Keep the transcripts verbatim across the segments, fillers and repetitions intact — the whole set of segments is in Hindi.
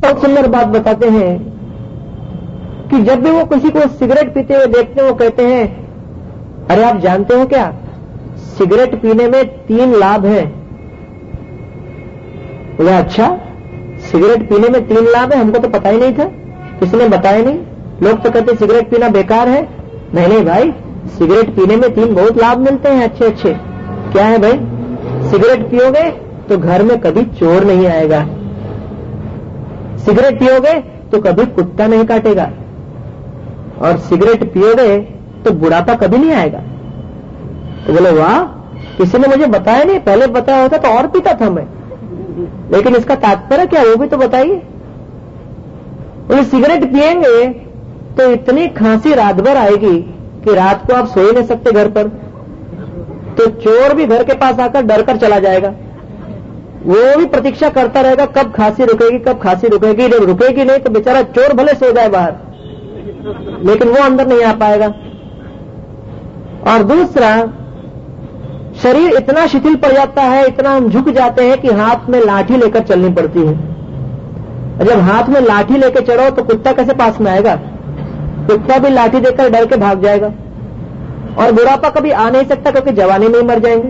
बहुत सुंदर बात बताते हैं कि जब भी वो किसी को सिगरेट पीते हुए देखते हैं वो कहते हैं, अरे आप जानते हो क्या, सिगरेट पीने में तीन लाभ हैं। बोला अच्छा, सिगरेट पीने में तीन लाभ है, हमको तो पता ही नहीं था, किसी ने बताया नहीं। लोग तो कहते सिगरेट पीना बेकार है। नहीं नहीं भाई, सिगरेट पीने में तीन बहुत लाभ मिलते हैं अच्छे अच्छे। क्या है भाई? सिगरेट पियोगे तो घर में कभी चोर नहीं आएगा, सिगरेट पियोगे तो कभी कुत्ता नहीं काटेगा, और सिगरेट पियोगे तो बुढ़ापा कभी नहीं आएगा। तो बोले वाह, किसी ने मुझे बताया नहीं, पहले बताया होता तो और पीता था मैं। लेकिन इसका तात्पर्य क्या, वो भी तो बताइए। बोले सिगरेट पिएंगे तो इतनी खांसी रात भर आएगी कि रात को आप सो ही नहीं सकते घर पर, तो चोर भी घर के पास आकर डर कर चला जाएगा। वो भी प्रतीक्षा करता रहेगा कब खांसी रुकेगी, कब खांसी रुकेगी। जब रुकेगी नहीं तो बेचारा चोर भले सो जाए बाहर, लेकिन वो अंदर नहीं आ पाएगा। और दूसरा, शरीर इतना शिथिल पड़ जाता है, इतना हम झुक जाते हैं कि हाथ में लाठी लेकर चलनी पड़ती है। जब हाथ में लाठी लेकर चढ़ो तो कुत्ता कैसे पास में आएगा? कुत्ता भी लाठी देकर डर के भाग जाएगा। और बुढ़ापा कभी आ नहीं सकता क्योंकि जवानी में ही मर जाएंगे।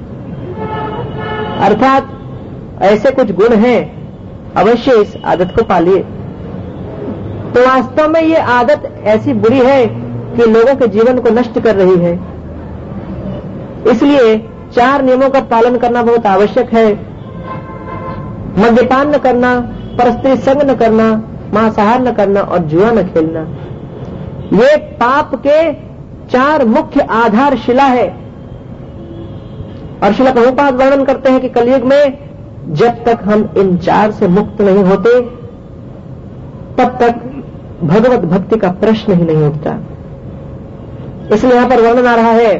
अर्थात ऐसे कुछ गुण हैं, अवश्य इस आदत को पालिए। तो वास्तव में ये आदत ऐसी बुरी है कि लोगों के जीवन को नष्ट कर रही है। इसलिए चार नियमों का पालन करना बहुत आवश्यक है। मद्यपान न करना, परस्त्री संग न करना, मांसाहार न करना और जुआ न खेलना। ये पाप के चार मुख्य आधारशिला है। और श्रील प्रभुपाद वर्णन करते हैं कि कलयुग में जब तक हम इन चार से मुक्त नहीं होते तब तक भगवत भक्ति का प्रश्न ही नहीं उठता। इसलिए यहां पर वर्णन आ रहा है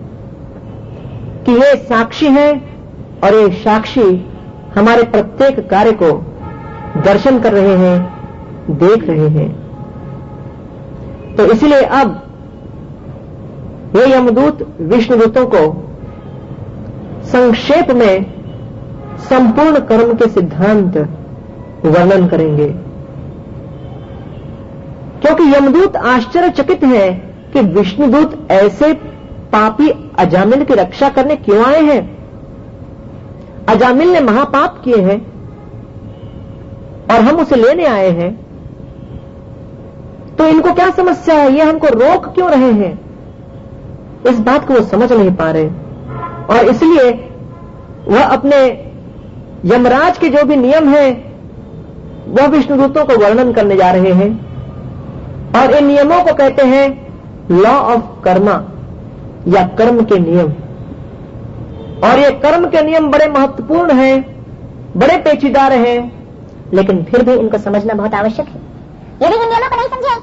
कि ये साक्षी हैं और ये साक्षी हमारे प्रत्येक कार्य को दर्शन कर रहे हैं, देख रहे हैं। तो इसलिए अब ये यमदूत विष्णुदूतों को संक्षेप में संपूर्ण कर्म के सिद्धांत वर्णन करेंगे, क्योंकि यमदूत आश्चर्यचकित है कि विष्णुदूत ऐसे पापी अजामिल की रक्षा करने क्यों आए हैं। अजामिल ने महापाप किए हैं और हम उसे लेने आए हैं, तो इनको क्या समस्या है, ये हमको रोक क्यों रहे हैं? इस बात को वो समझ नहीं पा रहे। और इसलिए वह अपने यमराज के जो भी नियम हैं वह विष्णुदूतों को वर्णन करने जा रहे हैं। और इन नियमों को कहते हैं लॉ ऑफ कर्मा या कर्म के नियम। और ये कर्म के नियम बड़े महत्वपूर्ण हैं, बड़े पेचीदार हैं, लेकिन फिर भी इनको समझना बहुत आवश्यक है। यदि इन नियमों को नहीं समझे,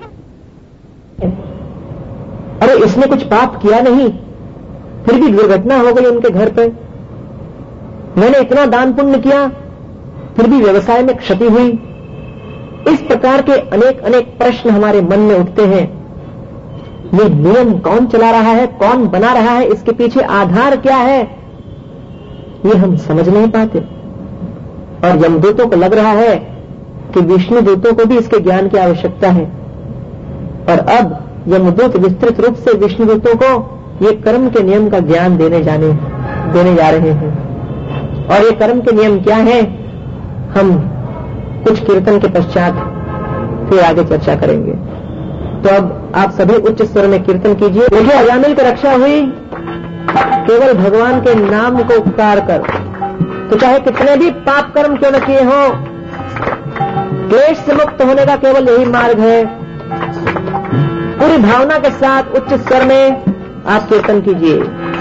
अरे इसने कुछ पाप किया नहीं, फिर भी दुर्घटना हो गई उनके घर पर, मैंने इतना दान पुण्य किया फिर भी व्यवसाय में क्षति हुई। इस प्रकार के अनेक अनेक प्रश्न हमारे मन में उठते हैं। ये नियम कौन चला रहा है, कौन बना रहा है, इसके पीछे आधार क्या है, ये हम समझ नहीं पाते। और यमदूतों को लग रहा है कि विष्णु दूतों को भी इसके ज्ञान की आवश्यकता है। और अब यमदूत विस्तृत रूप से विष्णु दूतों को ये कर्म के नियम का ज्ञान देने जाने देने जा रहे हैं। और ये कर्म के नियम क्या है, हम कुछ कीर्तन के पश्चात फिर आगे चर्चा करेंगे। तो अब आप सभी उच्च स्वर में कीर्तन कीजिए। देखिए, अजामिल की रक्षा हुई केवल भगवान के नाम को उपकार कर। तो चाहे कितने भी पाप कर्म क्यों न किए हो, क्लेश से मुक्त होने का केवल यही मार्ग है। पूरी भावना के साथ उच्च स्वर में आप कीर्तन कीजिए।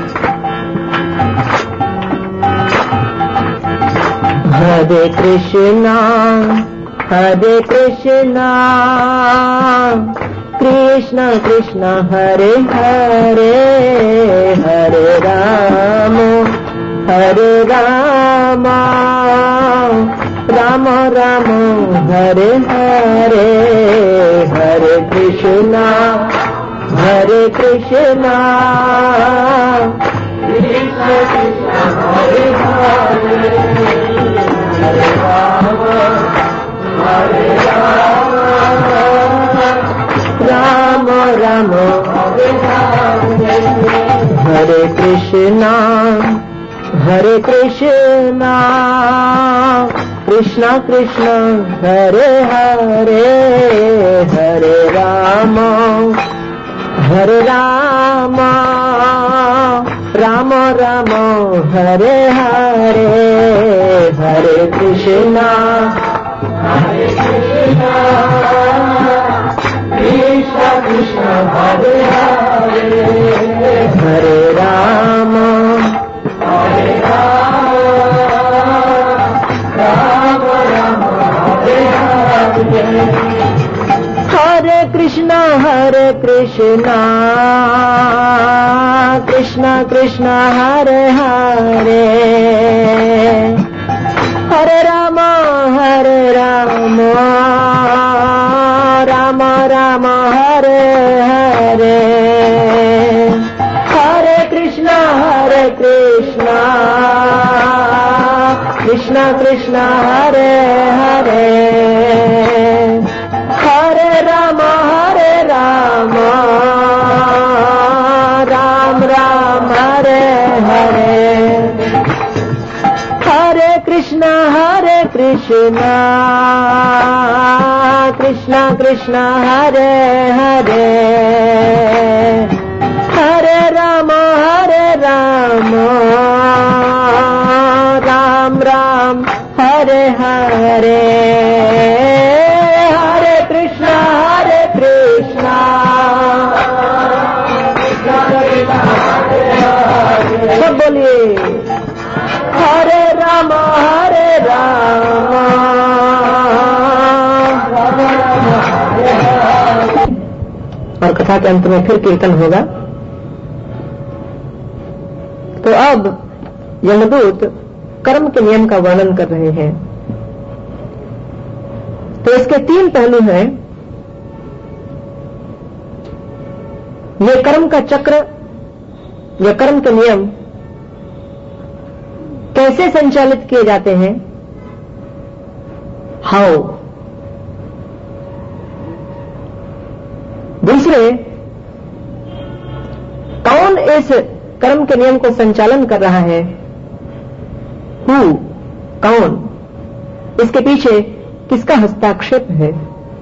हरे कृष्णा हरे कृष्णा कृष्ण कृष्ण हरे हरे, हरे राम हरे राम राम राम हरे हरे, हरे कृष्णा हरे कृष्णा कृष्ण कृष्ण हरे हरे, हरे राम कृष्णा हरे कृष्णा कृष्णा कृष्णा हरे हरे हरे राम हरे राम राम राम हरे हरे हरे कृष्णा हरे कृष्णा कृष्णा कृष्णा हरे हरे हरे राम हरे राम राम राम हरे हरे हरे कृष्णा हरे कृष्णा कृष्णा कृष्णा हरे हरे हरे राम हरे राम राम राम हरे हरे हरे कृष्णा हरे कृष्णा कृष्णा कृष्णा हरे हरे हरे राम हरे राम राम राम हरे हरे हरे कृष्णा हरे कृष्णा कृष्णा कृष्णा हरे हरे हरे राम हरे राम राम राम हरे हरे हरे कृष्णा हरे कृष्णा सब बोलिए हरे राम हरे राम और कथा के अंत में फिर कीर्तन होगा। तो अब यमदूत कर्म के नियम का वर्णन कर रहे हैं। तो इसके तीन पहलू हैं। ये कर्म का चक्र या कर्म के नियम कैसे संचालित किए जाते हैं, हाउ। दूसरे, कौन इस कर्म के नियम को संचालन कर रहा है, हु, कौन, इसके पीछे किसका हस्ताक्षेप है।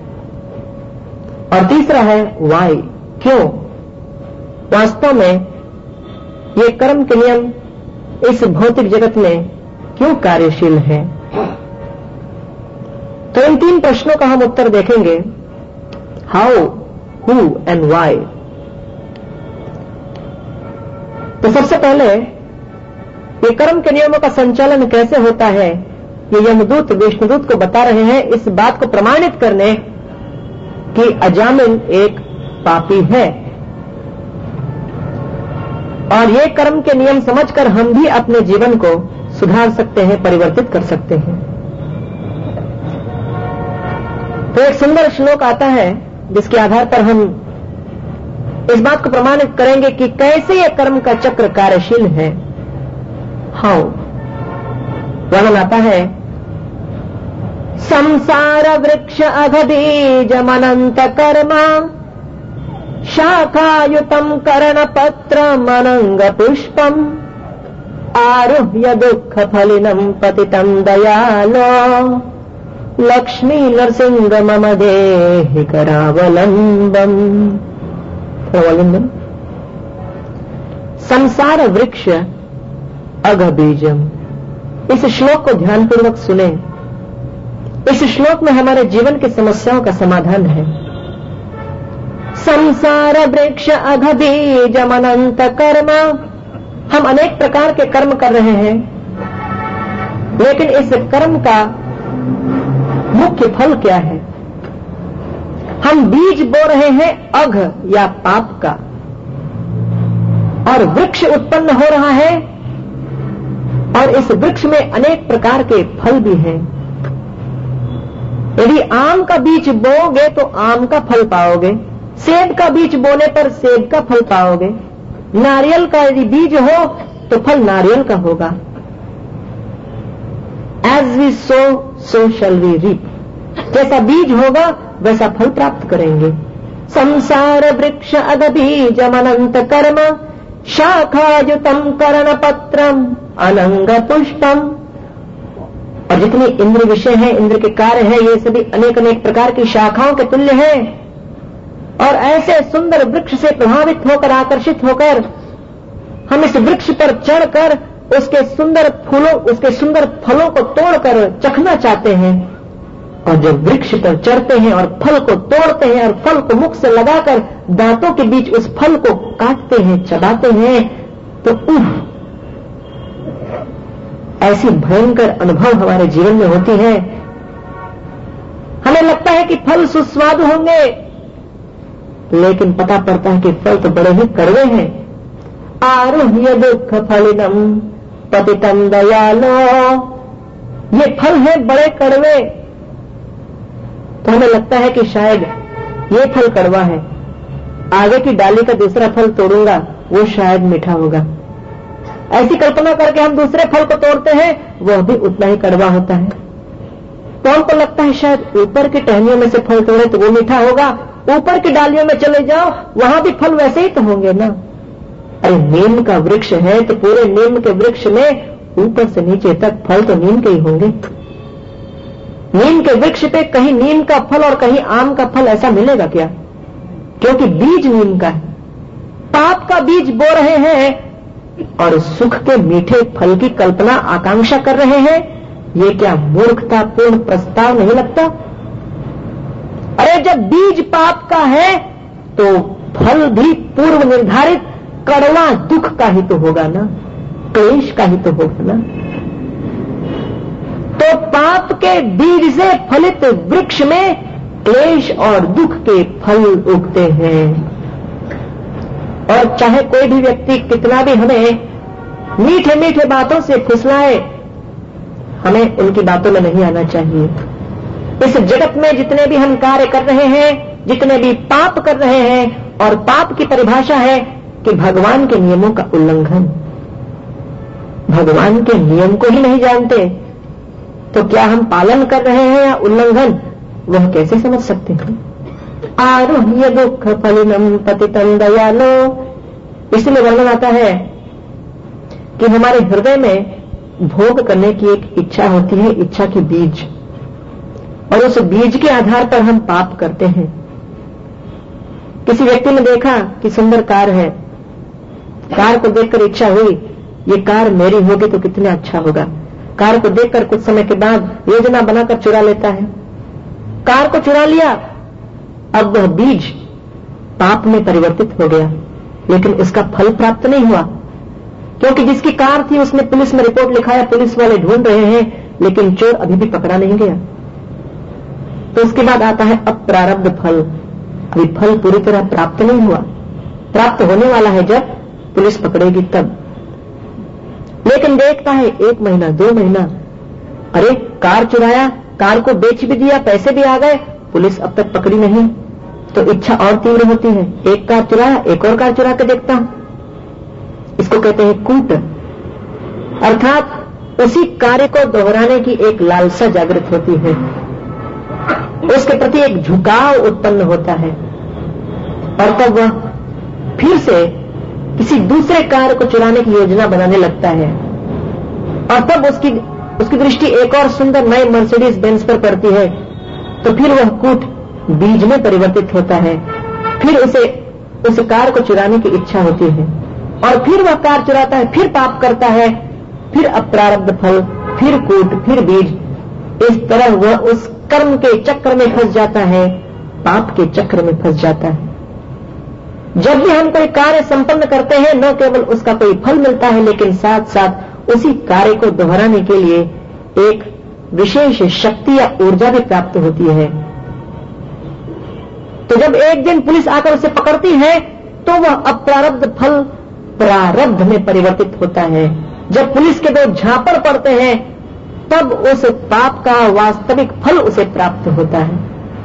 और तीसरा है वाई, क्यों, वास्तव में ये कर्म के नियम इस भौतिक जगत में क्यों कार्यशील है। तो इन तीन प्रश्नों का हम उत्तर देखेंगे, हाउ, हु एंड वाई। तो सबसे पहले ये कर्म के नियमों का संचालन कैसे होता है, ये यमदूत विष्णुदूत को बता रहे हैं, इस बात को प्रमाणित करने कि अजामिल एक पापी है। और ये कर्म के नियम समझकर हम भी अपने जीवन को सुधार सकते हैं, परिवर्तित कर सकते हैं। तो एक सुंदर श्लोक आता है जिसके आधार पर हम इस बात को प्रमाणित करेंगे कि कैसे यह कर्म का चक्र कार्यशील है। हाउ, वर्णन आता है, संसार वृक्ष अघबीजमनंत कर्मा शाखायुतम कर्णपत्रमनंग पुष्पम आरुह्य दुःख फलिनम पतितम दयालो लक्ष्मी नरसिंह मम देहि करावलंबम। अवलंबन, संसार वृक्ष अघबीजम। इस श्लोक को ध्यानपूर्वक सुने। इस श्लोक में हमारे जीवन की समस्याओं का समाधान है। संसार वृक्ष अघबीजम अनंत कर्म। हम अनेक प्रकार के कर्म कर रहे हैं, लेकिन इस कर्म का मुख्य फल क्या है। हम बीज बो रहे हैं अघ या पाप का, और वृक्ष उत्पन्न हो रहा है, और इस वृक्ष में अनेक प्रकार के फल भी हैं। यदि आम का बीज बोओगे तो आम का फल पाओगे, सेब का बीज बोने पर सेब का फल पाओगे, नारियल का यदि बीज हो तो फल नारियल का होगा। As we sow so shall we reap. जैसा बीज होगा वैसा फल प्राप्त करेंगे। संसार वृक्ष अघबीजम अनंत कर्म शाखायुतम कर्णपत्रम अनंग पुष्पम। और जितने इंद्र विषय है, इंद्र के कार्य है, ये सभी अनेक अनेक प्रकार की शाखाओं के तुल्य है। और ऐसे सुंदर वृक्ष से प्रभावित होकर, आकर्षित होकर हम इस वृक्ष पर चढ़कर उसके सुंदर फूलों, उसके सुंदर फलों को तोड़कर चखना चाहते हैं। और जब वृक्ष पर चढ़ते हैं और फल को तोड़ते हैं और फल को मुख से लगाकर दांतों के बीच उस फल को काटते हैं, चबाते हैं, तो उफ, ऐसी भयंकर अनुभव हमारे जीवन में होती है। हमें लगता है कि फल सुस्वादु होंगे, लेकिन पता पड़ता है कि फल तो बड़े ही कड़वे हैं। आरुह्य दुख फलिनम पतितम दयालो, ये फल है बड़े कड़वे। तो हमें लगता है कि शायद ये फल कड़वा है, आगे की डाली का दूसरा फल तोड़ूंगा, वो शायद मीठा होगा। ऐसी कल्पना करके हम दूसरे फल को तोड़ते हैं, वह भी उतना ही कड़वा होता है। तो हमको लगता है शायद ऊपर की टहनियों में से फल तोड़े तो वो मीठा होगा, ऊपर की डालियों में चले जाओ, वहां भी फल वैसे ही तो होंगे ना। अरे नीम का वृक्ष है तो पूरे नीम के वृक्ष में ऊपर से नीचे तक फल तो नीम के ही होंगे। नीम के वृक्ष पे कहीं नीम का फल और कहीं आम का फल ऐसा मिलेगा क्या? क्योंकि बीज नीम का है। पाप का बीज बो रहे हैं और सुख के मीठे फल की कल्पना आकांक्षा कर रहे हैं। ये क्या मूर्खतापूर्ण प्रस्ताव नहीं लगता? अरे जब बीज पाप का है तो फल भी पूर्व निर्धारित कड़वा दुख का ही तो होगा ना, क्लेश का ही तो होगा ना। तो पाप के बीज से फलित वृक्ष में क्लेश और दुख के फल उगते हैं। और चाहे कोई भी व्यक्ति कितना भी हमें मीठे मीठे बातों से फुसलाए, हमें उनकी बातों में नहीं आना चाहिए। इस जगत में जितने भी हम कार्य कर रहे हैं, जितने भी पाप कर रहे हैं, और पाप की परिभाषा है कि भगवान के नियमों का उल्लंघन। भगवान के नियम को ही नहीं जानते तो क्या हम पालन कर रहे हैं या उल्लंघन, वह कैसे समझ सकते हैं? आरुह्य दुख फलिनम पतितम दयालो। इसलिए वर्णन आता है कि हमारे हृदय में भोग करने की एक इच्छा होती है, इच्छा की बीज, और उस बीज के आधार पर हम पाप करते हैं। किसी व्यक्ति ने देखा कि सुंदर कार है, कार को देखकर इच्छा हुई ये कार मेरी होगी तो कितना अच्छा होगा। कार को देखकर कुछ समय के बाद योजना बनाकर चुरा लेता है। कार को चुरा लिया, अब वह बीज पाप में परिवर्तित हो गया, लेकिन उसका फल प्राप्त नहीं हुआ, क्योंकि जिसकी कार थी उसने पुलिस में रिपोर्ट लिखाया, पुलिस वाले ढूंढ रहे हैं, लेकिन चोर अभी भी पकड़ा नहीं गया। तो उसके बाद आता है अप्रारब्ध फल। अभी फल पूरी तरह प्राप्त नहीं हुआ, प्राप्त होने वाला है जब पुलिस पकड़ेगी तब। लेकिन देखता है एक महीना, दो महीना, अरे कार चुराया, कार को बेच भी दिया, पैसे भी आ गए, पुलिस अब तक पकड़ी नहीं। तो इच्छा और तीव्र होती है, एक कार चुराया, एक और कार चुरा के देखता हूं। इसको कहते हैं कूट, अर्थात उसी कार्य को दोहराने की एक लालसा जागृत होती है, उसके प्रति एक झुकाव उत्पन्न होता है, और तब वह फिर से किसी दूसरे कार्य को चुराने की योजना बनाने लगता है। और तब उसकी उसकी दृष्टि एक और सुंदर नए मर्सिडीज बेंज पर पड़ती है, तो फिर वह कूट बीज में परिवर्तित होता है। फिर उसे उस कार को चुराने की इच्छा होती है, और फिर वह कार चुराता है, फिर पाप करता है, फिर अप्रारब्ध फल, फिर कूट, फिर बीज। इस तरह वह उस कर्म के चक्र में फंस जाता है, पाप के चक्र में फंस जाता है। जब भी हम कोई कार्य संपन्न करते हैं, न केवल उसका कोई फल मिलता है, लेकिन साथ साथ उसी कार्य को दोहराने के लिए एक विशेष शक्ति या ऊर्जा भी प्राप्त होती है। तो जब एक दिन पुलिस आकर उसे पकड़ती है, तो वह अप्रारब्ध फल प्रारब्ध में परिवर्तित होता है। जब पुलिस के दो झापड़ पड़ते हैं, तब उस पाप का वास्तविक फल उसे प्राप्त होता है।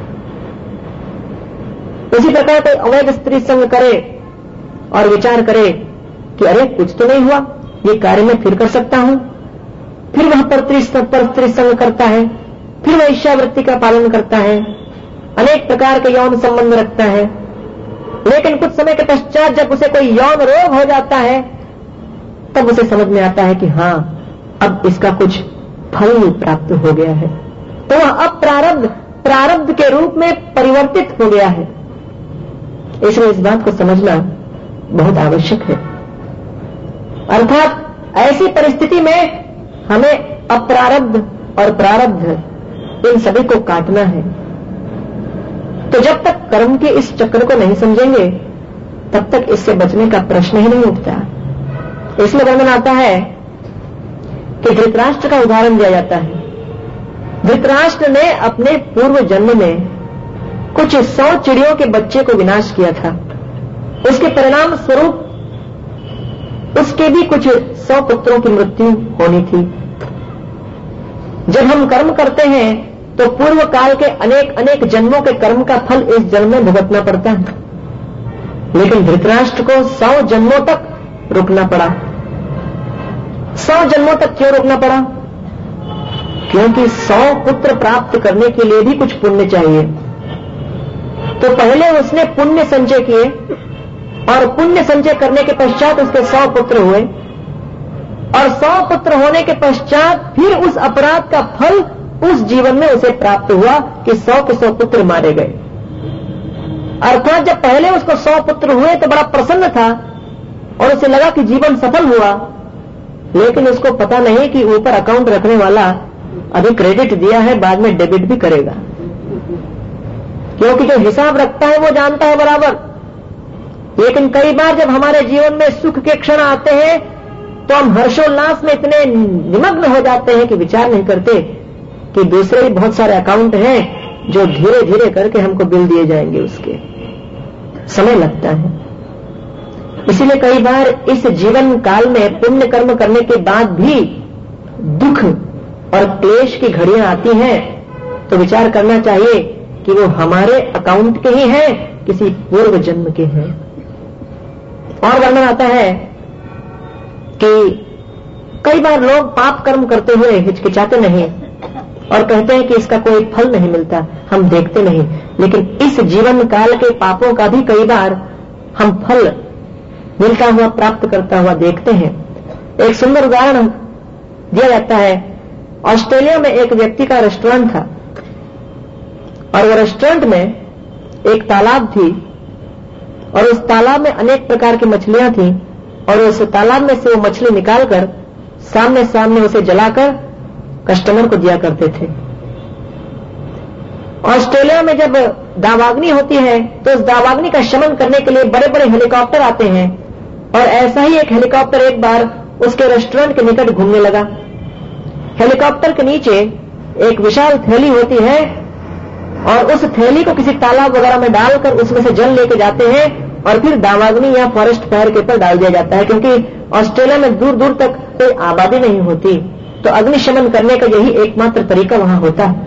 उसी प्रकार कोई अवैध स्त्री संग करे और विचार करे कि अरे कुछ तो नहीं हुआ, ये कार्य मैं फिर कर सकता हूं, फिर वह पर स्त्री संग करता है, फिर वह ईर्ष्यावृत्ति का पालन करता है, अनेक प्रकार के यौन संबंध रखता है, लेकिन कुछ समय के पश्चात जब उसे कोई यौन रोग हो जाता है तब उसे समझ में आता है कि हां, अब इसका कुछ फल प्राप्त हो गया है, तो वह अब प्रारब्ध प्रारब्ध के रूप में परिवर्तित हो गया है। इसलिए इस बात को समझना बहुत आवश्यक है। अर्थात ऐसी परिस्थिति में हमें अप्रारब्ध और प्रारब्ध इन सभी को काटना है। तो जब तक कर्म के इस चक्र को नहीं समझेंगे तब तक इससे बचने का प्रश्न ही नहीं उठता। इसलिए वर्णन आता है कि धृतराष्ट्र का उदाहरण दिया जाता है। धृतराष्ट्र ने अपने पूर्व जन्म में कुछ सौ चिड़ियों के बच्चे को विनाश किया था। उसके परिणाम स्वरूप उसके भी कुछ सौ पुत्रों की मृत्यु होनी थी। जब हम कर्म करते हैं तो पूर्व काल के अनेक अनेक जन्मों के कर्म का फल इस जन्म में भुगतना पड़ता है। लेकिन धृतराष्ट्र को सौ जन्मों तक रुकना पड़ा। सौ जन्मों तक क्यों रुकना पड़ा? क्योंकि सौ पुत्र प्राप्त करने के लिए भी कुछ पुण्य चाहिए। तो पहले उसने पुण्य संचय किए और पुण्य संचय करने के पश्चात उसके सौ पुत्र हुए और सौ पुत्र होने के पश्चात फिर उस अपराध का फल उस जीवन में उसे प्राप्त हुआ कि सौ के सौ पुत्र मारे गए। अर्थात जब पहले उसको सौ पुत्र हुए तो बड़ा प्रसन्न था और उसे लगा कि जीवन सफल हुआ, लेकिन उसको पता नहीं कि ऊपर अकाउंट रखने वाला अभी क्रेडिट दिया है, बाद में डेबिट भी करेगा। क्योंकि जो हिसाब रखता है वो जानता है बराबर। लेकिन कई बार जब हमारे जीवन में सुख के क्षण आते हैं तो हम हर्षोल्लास में इतने निमग्न हो जाते हैं कि विचार नहीं करते कि दूसरे भी बहुत सारे अकाउंट हैं जो धीरे धीरे करके हमको बिल दिए जाएंगे। उसके समय लगता है। इसीलिए कई बार इस जीवन काल में पुण्य कर्म करने के बाद भी दुख और क्लेश की घड़ियां आती हैं तो विचार करना चाहिए कि वो हमारे अकाउंट के ही हैं, किसी पूर्व जन्म के हैं। और वर्णन आता है कि कई बार लोग पाप कर्म करते हुए हिचकिचाते नहीं और कहते हैं कि इसका कोई फल नहीं मिलता, हम देखते नहीं। लेकिन इस जीवन काल के पापों का भी कई बार हम फल मिलता हुआ प्राप्त करता हुआ देखते हैं। एक सुंदर उदाहरण दिया जाता है। ऑस्ट्रेलिया में एक व्यक्ति का रेस्टोरेंट था और वो रेस्टोरेंट में एक तालाब थी और उस तालाब में अनेक प्रकार की मछलियां थी और उस तालाब में से वो मछली निकालकर सामने सामने उसे जलाकर कस्टमर को दिया करते थे। ऑस्ट्रेलिया में जब दावाग्नि होती है तो उस दावाग्नि का शमन करने के लिए बड़े बड़े हेलीकॉप्टर आते हैं और ऐसा ही एक हेलीकॉप्टर एक बार उसके रेस्टोरेंट के निकट घूमने लगा। हेलीकॉप्टर के नीचे एक विशाल थैली होती है और उस थैली को किसी तालाब वगैरह में डालकर उसमें से जल लेके जाते हैं और फिर दावाग्नि या फॉरेस्ट फायर के ऊपर डाल दिया जाता है। क्योंकि ऑस्ट्रेलिया में दूर दूर तक कोई आबादी नहीं होती तो अग्निशमन करने का यही एकमात्र तरीका वहां होता है।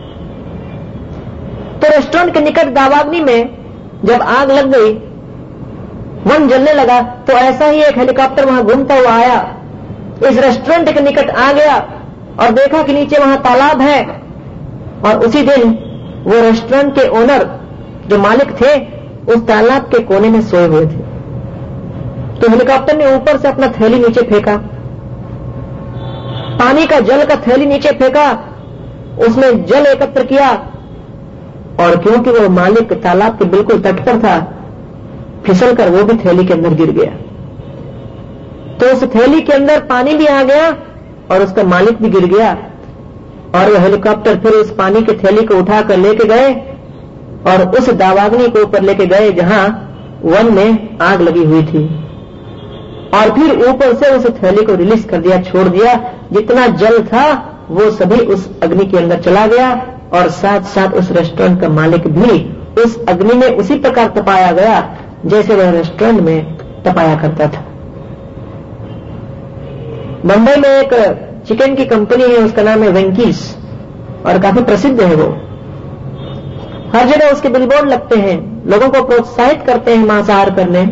तो रेस्टोरेंट के निकट दावाग्नि में जब आग लग गई, वन जलने लगा, तो ऐसा ही एक हेलीकॉप्टर वहां घूमता हुआ आया, इस रेस्टोरेंट के निकट आ गया और देखा कि नीचे वहां तालाब है। और उसी दिन वो रेस्टोरेंट के ओनर जो मालिक थे उस तालाब के कोने में सोए हुए थे। तो हेलीकॉप्टर ने ऊपर से अपना थैली नीचे फेंका, पानी का जल का थैली नीचे फेंका, उसमें जल एकत्र किया और क्योंकि वो मालिक तालाब के बिल्कुल तट पर था, फिसलकर वो भी थैली के अंदर गिर गया। तो उस थैली के अंदर पानी भी आ गया और उसका मालिक भी गिर गया और वो हेलीकॉप्टर फिर उस पानी के थैली को उठाकर लेके गए और उस दावाग्नि को ऊपर लेके गए जहां वन में आग लगी हुई थी और फिर ऊपर से उस थैली को रिलीज कर दिया, छोड़ दिया। जितना जल था वो सभी उस अग्नि के अंदर चला गया और साथ साथ उस रेस्टोरेंट का मालिक भी उस अग्नि में उसी प्रकार तपाया गया जैसे वह रेस्टोरेंट में तपाया करता था। मुंबई में एक चिकन की कंपनी है, उसका नाम है वेंकीज और काफी प्रसिद्ध है वो। हर जगह उसके बिलबोर्ड लगते हैं, लोगों को प्रोत्साहित करते हैं मांसाहार करने।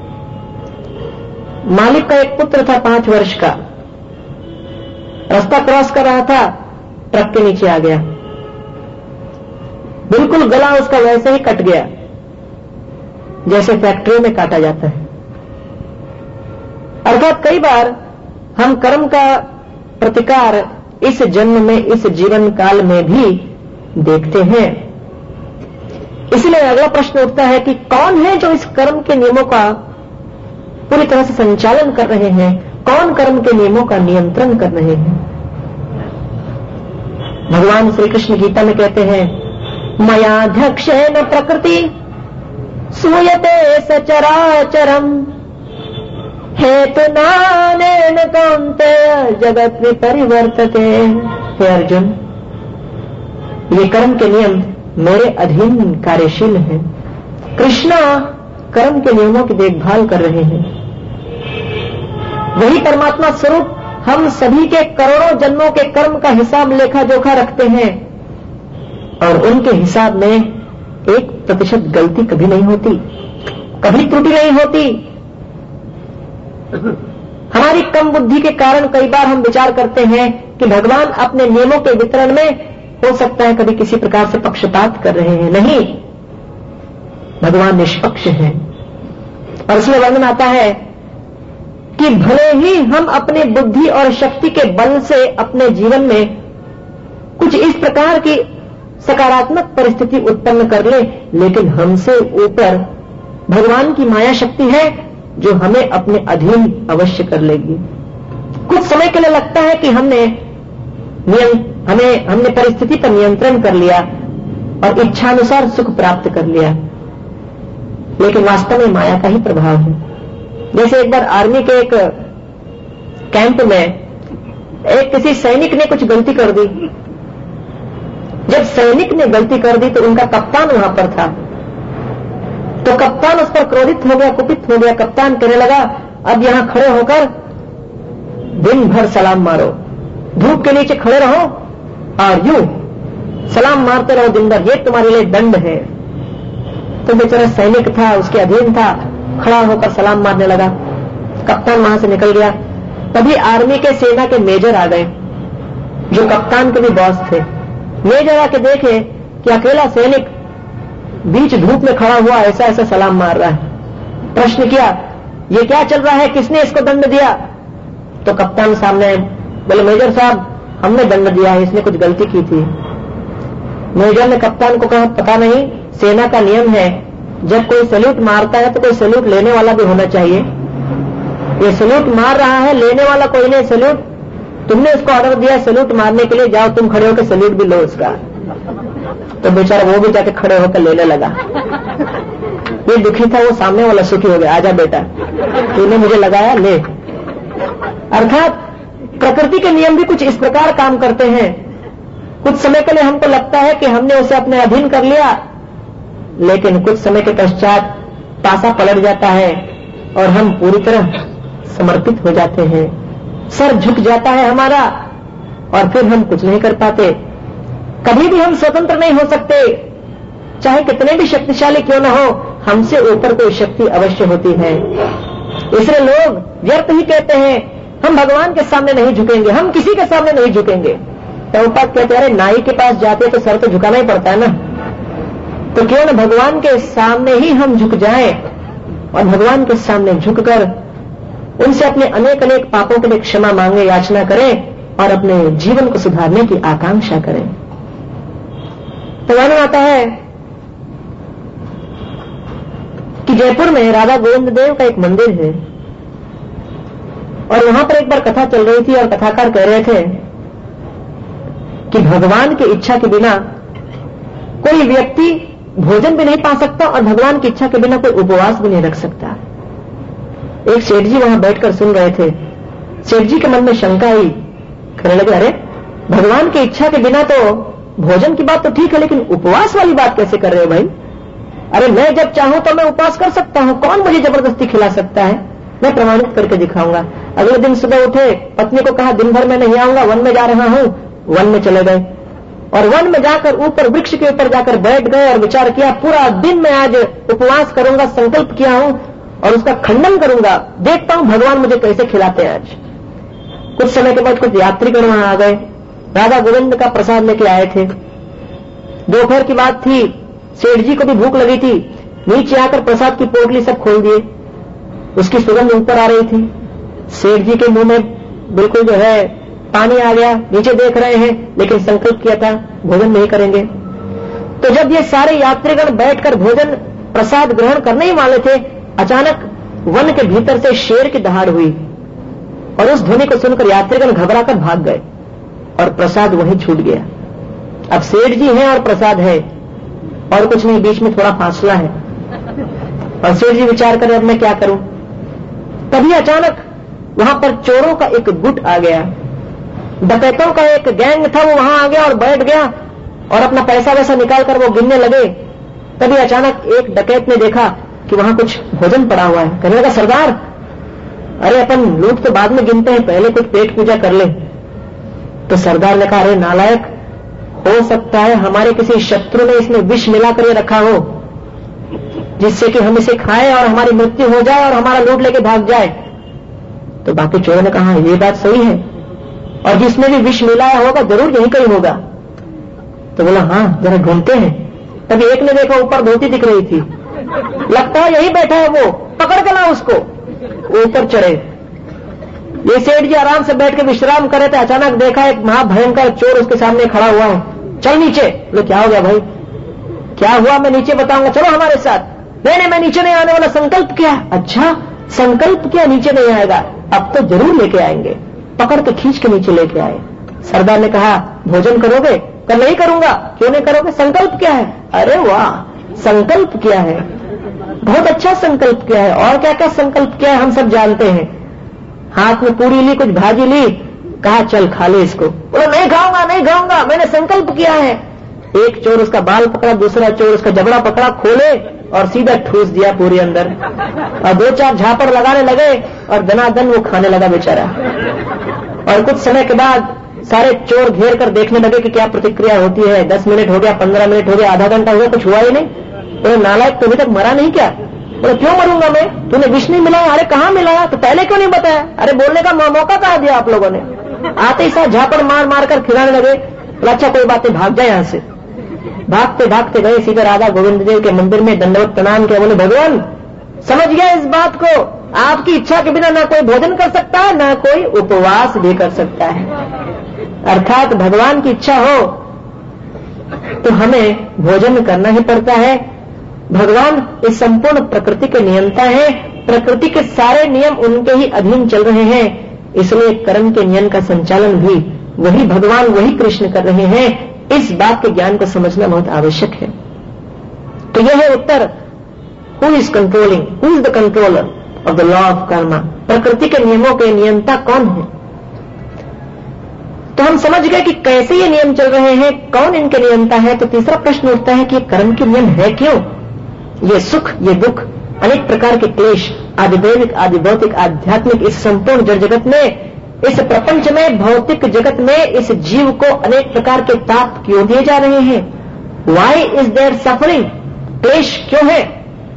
मालिक का एक पुत्र था पांच वर्ष का, रास्ता क्रॉस कर रहा था, ट्रक के नीचे आ गया, बिल्कुल गला उसका वैसे ही कट गया। जैसे फैक्ट्रियों में काटा जाता है। अर्थात कई बार हम कर्म का प्रतिकार इस जन्म में, इस जीवन काल में भी देखते हैं। इसलिए अगला प्रश्न उठता है कि कौन है जो इस कर्म के नियमों का पूरी तरह से संचालन कर रहे हैं, कौन कर्म के नियमों का नियंत्रण कर रहे हैं। भगवान श्री कृष्ण गीता में कहते हैं, मयाध्यक्षेण प्रकृति सूयते सचराचरम हेतुनानेन कौन्तेय जगत विपरिवर्तते। हे अर्जुन, ये कर्म के नियम मेरे अधीन कार्यशील हैं। कृष्णा कर्म के नियमों की देखभाल कर रहे हैं। वही परमात्मा स्वरूप हम सभी के करोड़ों जन्मों के कर्म का हिसाब लेखा जोखा रखते हैं और उनके हिसाब में एक प्रतिशत गलती कभी नहीं होती, कभी त्रुटि नहीं होती। हमारी कम बुद्धि के कारण कई बार हम विचार करते हैं कि भगवान अपने नियमों के वितरण में हो सकता है कभी किसी प्रकार से पक्षपात कर रहे हैं। नहीं, भगवान निष्पक्ष हैं। और इसमें वर्णन आता है कि भले ही हम अपने बुद्धि और शक्ति के बल से अपने जीवन में कुछ इस प्रकार की सकारात्मक परिस्थिति उत्पन्न कर ले, लेकिन हमसे ऊपर भगवान की माया शक्ति है जो हमें अपने अधीन अवश्य कर लेगी। कुछ समय के लिए लगता है कि हमने नियम हमें हमने परिस्थिति पर नियंत्रण कर लिया और इच्छानुसार सुख प्राप्त कर लिया, लेकिन वास्तव में माया का ही प्रभाव है। जैसे एक बार आर्मी के एक कैंप में एक किसी सैनिक ने कुछ गलती कर दी। जब सैनिक ने गलती कर दी तो उनका कप्तान वहां पर था, तो कप्तान उस पर क्रोधित हो गया, कुपित हो गया। कप्तान कहने लगा, अब यहां खड़े होकर दिन भर सलाम मारो, धूप के नीचे खड़े रहो और यूं सलाम मारते रहो दिन भर, ये तुम्हारे लिए दंड है। तो बेचारा सैनिक था, उसके अधीन था, खड़ा होकर सलाम मारने लगा। कप्तान वहां से निकल गया। तभी आर्मी के सेना के मेजर आ गए जो कप्तान के भी बॉस थे। मेजर आके देखे कि अकेला सैनिक बीच धूप में खड़ा हुआ ऐसा ऐसा सलाम मार रहा है। प्रश्न किया, ये क्या चल रहा है, किसने इसको दंड दिया? तो कप्तान सामने बोले, मेजर साहब हमने दंड दिया है, इसने कुछ गलती की थी। मेजर ने कप्तान को कहा, पता नहीं, सेना का नियम है जब कोई सैल्यूट मारता है तो कोई सैल्यूट लेने वाला भी होना चाहिए। ये सैल्यूट मार रहा है, लेने वाला कोई नहीं। सैल्यूट तुमने उसको ऑर्डर दिया सैल्यूट मारने के लिए, जाओ तुम खड़े होकर सैल्यूट भी लो उसका। तो बेचारा वो भी जाके खड़े होकर लेने लगा। ये दुखी था, वो सामने वाला सुखी हो गया। आजा बेटा, तूने मुझे लगाया, ले। अर्थात प्रकृति के नियम भी कुछ इस प्रकार काम करते हैं। कुछ समय के लिए हमको लगता है कि हमने उसे अपने अधीन कर लिया, लेकिन कुछ समय के पश्चात पासा पलट जाता है और हम पूरी तरह समर्पित हो जाते हैं, सर झुक जाता है हमारा और फिर हम कुछ नहीं कर पाते। कभी भी हम स्वतंत्र नहीं हो सकते, चाहे कितने भी शक्तिशाली क्यों न हो, हमसे ऊपर कोई शक्ति अवश्य होती है। इसलिए लोग व्यर्थ ही कहते हैं, हम भगवान के सामने नहीं झुकेंगे, हम किसी के सामने नहीं झुकेंगे। प्रभुपाद कहते हैं, नाई के पास जाते तो सर तो झुकाना ही पड़ता है ना, तो क्यों न भगवान के सामने ही हम झुक जाएं और भगवान के सामने झुककर उनसे अपने अनेक अनेक पापों के लिए क्षमा मांगे, याचना करें और अपने जीवन को सुधारने की आकांक्षा करें। तो वर्णन आता है कि जयपुर में राधा गोविंद देव का एक मंदिर है और वहां पर एक बार कथा चल रही थी और कथाकार कह रहे थे कि भगवान की इच्छा के बिना कोई व्यक्ति भोजन भी नहीं पा सकता और भगवान की इच्छा के बिना कोई उपवास भी नहीं रख सकता। एक सेठ जी वहां बैठकर सुन रहे थे। सेठ जी के मन में शंका आई, कहने लगे, अरे भगवान की इच्छा के बिना तो भोजन की बात तो ठीक है, लेकिन उपवास वाली बात कैसे कर रहे हो भाई? अरे मैं जब चाहूं तो मैं उपवास कर सकता हूं, कौन मुझे जबरदस्ती खिला सकता है? मैं प्रमाणित करके दिखाऊंगा। अगले दिन सुबह उठे, पत्नी को कहा दिन भर मैं नहीं आऊंगा, वन में जा रहा हूं। वन में चले गए और वन में जाकर ऊपर वृक्ष के ऊपर जाकर बैठ गए और विचार किया, पूरा दिन मैं आज उपवास करूंगा, संकल्प किया हूं और उसका खंडन करूंगा, देखता हूं भगवान मुझे कैसे खिलाते हैं आज। कुछ समय के बाद कुछ यात्रीगण वहां आ गए, राधा गोविंद का प्रसाद लेके आए थे। दोपहर की बात थी, सेठ जी को भी भूख लगी थी, नीचे आकर प्रसाद की पोटली सब खोल दिए, उसकी सुगंध ऊपर आ रही थी। सेठ जी के मुंह में बिल्कुल जो है पानी आ गया, नीचे देख रहे हैं, लेकिन संकल्प किया था भोजन नहीं करेंगे। तो जब ये सारे यात्रीगण बैठकर भोजन प्रसाद ग्रहण करने ही वाले थे, अचानक वन के भीतर से शेर की दहाड़ हुई और उस ध्वनि को सुनकर यात्रीगण घबराकर भाग गए और प्रसाद वहीं छूट गया। अब सेठ जी हैं और प्रसाद है और कुछ नहीं, बीच में थोड़ा फासला है। और सेठ जी विचार करें अब मैं क्या करूं। तभी अचानक वहां पर चोरों का एक गुट आ गया, डकैतों का एक गैंग था, वो वहां आ गया और बैठ गया और अपना पैसा वैसा निकालकर वो गिनने लगे। तभी अचानक एक डकैत ने देखा कि वहां कुछ भोजन पड़ा हुआ है। कहने लगा, सरदार, अरे अपन लूट तो बाद में गिनते हैं, पहले कुछ पेट पूजा कर ले। तो सरदार ने कहा, अरे नालायक, हो सकता है हमारे किसी शत्रु ने इसमें विष मिलाकर रखा हो, जिससे कि हम इसे खाएं और हमारी मृत्यु हो जाए और हमारा लूट लेके भाग जाए। तो बाकी चोरों ने कहा, ये बात सही है, और जिसने भी विष मिलाया होगा जरूर यहीं कहीं होगा। तो बोला, हाँ जरा ढूंढते हैं। तभी एक ने देखा ऊपर धोती दिख रही थी, लगता है यही बैठा है, वो पकड़ के ला उसको। ऊपर चढ़े, ये सेठ जी आराम से बैठ के विश्राम करे थे। अचानक देखा एक महाभयंकर चोर उसके सामने खड़ा हुआ है। चल नीचे। बोले, क्या हो गया भाई, क्या हुआ, मैं नीचे बताऊंगा, चलो हमारे साथ। नहीं नहीं, मैं नीचे नहीं आने वाला, संकल्प किया। अच्छा, संकल्प किया, नीचे नहीं आएगा, अब तो जरूर लेके आएंगे। पकड़ के खींच के नीचे लेके आए। सरदार ने कहा, भोजन करोगे? कल नहीं करूंगा। क्यों नहीं करोगे? संकल्प क्या है? अरे वाह, संकल्प किया है, बहुत अच्छा संकल्प किया है। और क्या क्या संकल्प किया है हम सब जानते हैं। हाथ में पूरी ली, कुछ भाजी ली, कहा चल खा ले इसको। बोला, नहीं खाऊंगा, नहीं खाऊंगा, मैंने संकल्प किया है। एक चोर उसका बाल पकड़ा, दूसरा चोर उसका जबड़ा पकड़ा, खोले और सीधा ठूस दिया पूरी अंदर, और दो चार झापड़ लगाने लगे और दनादन वो खाने लगा बेचारा। और कुछ समय के बाद सारे चोर घेर कर देखने लगे कि क्या प्रतिक्रिया होती है। दस मिनट हो गया, पंद्रह मिनट हो गया, आधा घंटा हो गया, कुछ हुआ ही नहीं। बोले, नालायक, तो अभी तक मरा नहीं क्या? बोले, क्यों मरूंगा मैं, तूने विष नहीं मिलाया? अरे कहां मिलाया, तो पहले क्यों नहीं बताया? अरे बोलने का मौका कहा दिया आप लोगों ने? आते ही साथ झापड़ मार मार कर खिलाने लगे। बोला, अच्छा कोई बात नहीं, भाग जाए यहां से। भागते भागते गए सीधे राधा गोविंद देव के मंदिर में, दंडवत प्रणाम किया। बोले, भगवान समझ गया इस बात को, आपकी इच्छा के बिना ना कोई भोजन कर सकता है, ना कोई उपवास भी कर सकता है। अर्थात भगवान की इच्छा हो तो हमें भोजन करना ही पड़ता है। भगवान इस संपूर्ण प्रकृति के नियंता है, प्रकृति के सारे नियम उनके ही अधीन चल रहे हैं, इसलिए कर्म के नियम का संचालन भी वही भगवान, वही कृष्ण कर रहे हैं। इस बात के ज्ञान को समझना बहुत आवश्यक है। तो यह है उत्तर, who is controlling, who is the controller of the law of karma. प्रकृति के नियमों के नियंता कौन है? तो हम समझ गए कि कैसे ये नियम चल रहे हैं, कौन इनके नियंता है। तो तीसरा प्रश्न उठता है कि कर्म के नियम है क्यों? ये सुख, ये दुख, अनेक प्रकार के क्लेश, आदि दैविक, आदि भौतिक, आध्यात्मिक, इस संपूर्ण जड़ जगत में, इस प्रपंच में, भौतिक जगत में इस जीव को अनेक प्रकार के ताप क्यों दिए जा रहे हैं? Why is there suffering? क्लेश क्यों है?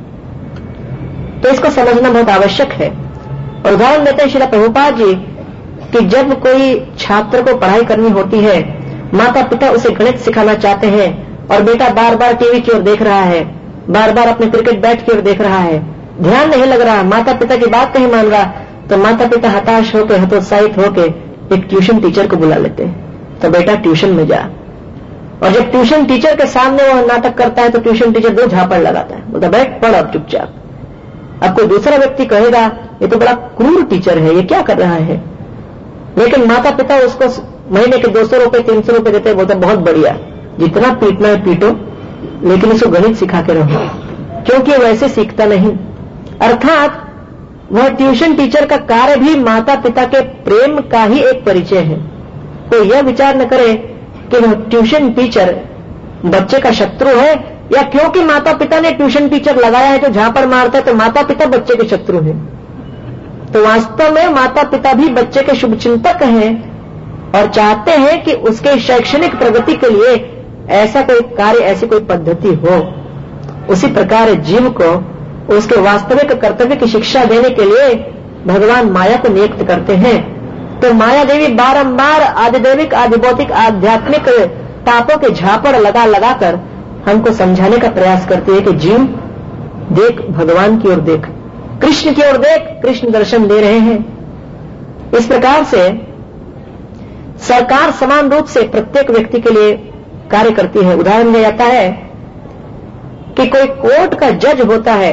तो इसको समझना बहुत आवश्यक है। और उदाहरण देते हैं श्रील प्रभुपाद जी कि जब कोई छात्र को पढ़ाई करनी होती है, माता पिता उसे गणित सिखाना चाहते हैं और बेटा बार बार टीवी की ओर देख रहा है, बार बार अपने क्रिकेट बैट की ओर देख रहा है, ध्यान नहीं लग रहा, माता पिता की बात नहीं मान रहा, तो माता पिता हताश होकर, हतोत्साहित होकर एक ट्यूशन टीचर को बुला लेते हैं। तो बेटा ट्यूशन में जा। और जब ट्यूशन टीचर के सामने वो नाटक करता है तो ट्यूशन टीचर दो झापड़ लगाता है, बोलता बैठ पढ़ अब चुपचाप। अब कोई दूसरा व्यक्ति कहेगा ये तो बड़ा क्रूर टीचर है, ये क्या कर रहा है? लेकिन माता पिता उसको महीने के दो सौ रुपए तीन सौ रुपए देते हैं, बोलते बहुत बढ़िया, जितना पीटना है पीटो, लेकिन इसको गणित सिखा के रहो, क्योंकि वैसे सीखता नहीं। अर्थात वह ट्यूशन टीचर का कार्य भी माता पिता के प्रेम का ही एक परिचय है। तो यह विचार न करे कि वह ट्यूशन टीचर बच्चे का शत्रु है, या क्योंकि माता पिता ने ट्यूशन टीचर लगाया है जो झापड़ मारता है तो माता पिता बच्चे के शत्रु हैं। तो वास्तव में माता पिता भी बच्चे के शुभचिंतक हैं और चाहते हैं कि उसके शैक्षणिक प्रगति के लिए ऐसा कोई कार्य, ऐसी कोई पद्धति हो। उसी प्रकार जीव को उसके वास्तविक कर्तव्य की शिक्षा देने के लिए भगवान माया को नियुक्त करते हैं। तो माया देवी बारंबार आदिदैविक, आदिभौतिक, आध्यात्मिक तापों के झापड़ लगा लगाकर हमको समझाने का प्रयास करती है कि जीव देख भगवान की ओर देख, कृष्ण की ओर देख, कृष्ण दर्शन दे रहे हैं। इस प्रकार से सरकार समान रूप से प्रत्येक व्यक्ति के लिए कार्य करती है। उदाहरण दिया जाता है कि कोई कोर्ट का जज होता है।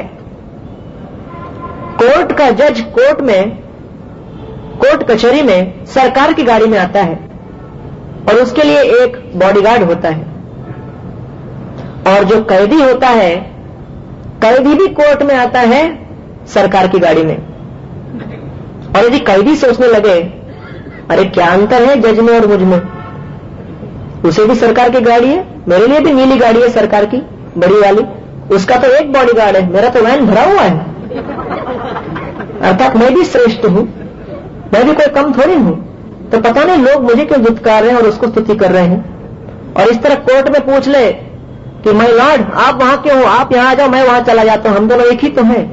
कोर्ट का जज कोर्ट में, कोर्ट कचहरी में सरकार की गाड़ी में आता है और उसके लिए एक बॉडीगार्ड होता है। और जो कैदी होता है, कैदी भी कोर्ट में आता है सरकार की गाड़ी में। और यदि कैदी सोचने लगे अरे क्या अंतर है जज में और मुझ में, उसे भी सरकार की गाड़ी है, मेरे लिए भी नीली गाड़ी है सरकार की बड़ी वाली, उसका तो एक बॉडीगार्ड है, मेरा तो वैन भरा हुआ है। अर्थात मैं भी श्रेष्ठ हूं, मैं भी कोई कम थोड़ी हूं। तो पता नहीं लोग मुझे क्यों धुतकार रहे हैं और उसको स्तुति कर रहे हैं। और इस तरह कोर्ट में पूछ ले कि माय लॉर्ड आप वहां क्यों हो, आप यहां आ जाओ, मैं वहां चला जाता हूं, हम दोनों एक ही तो हैं।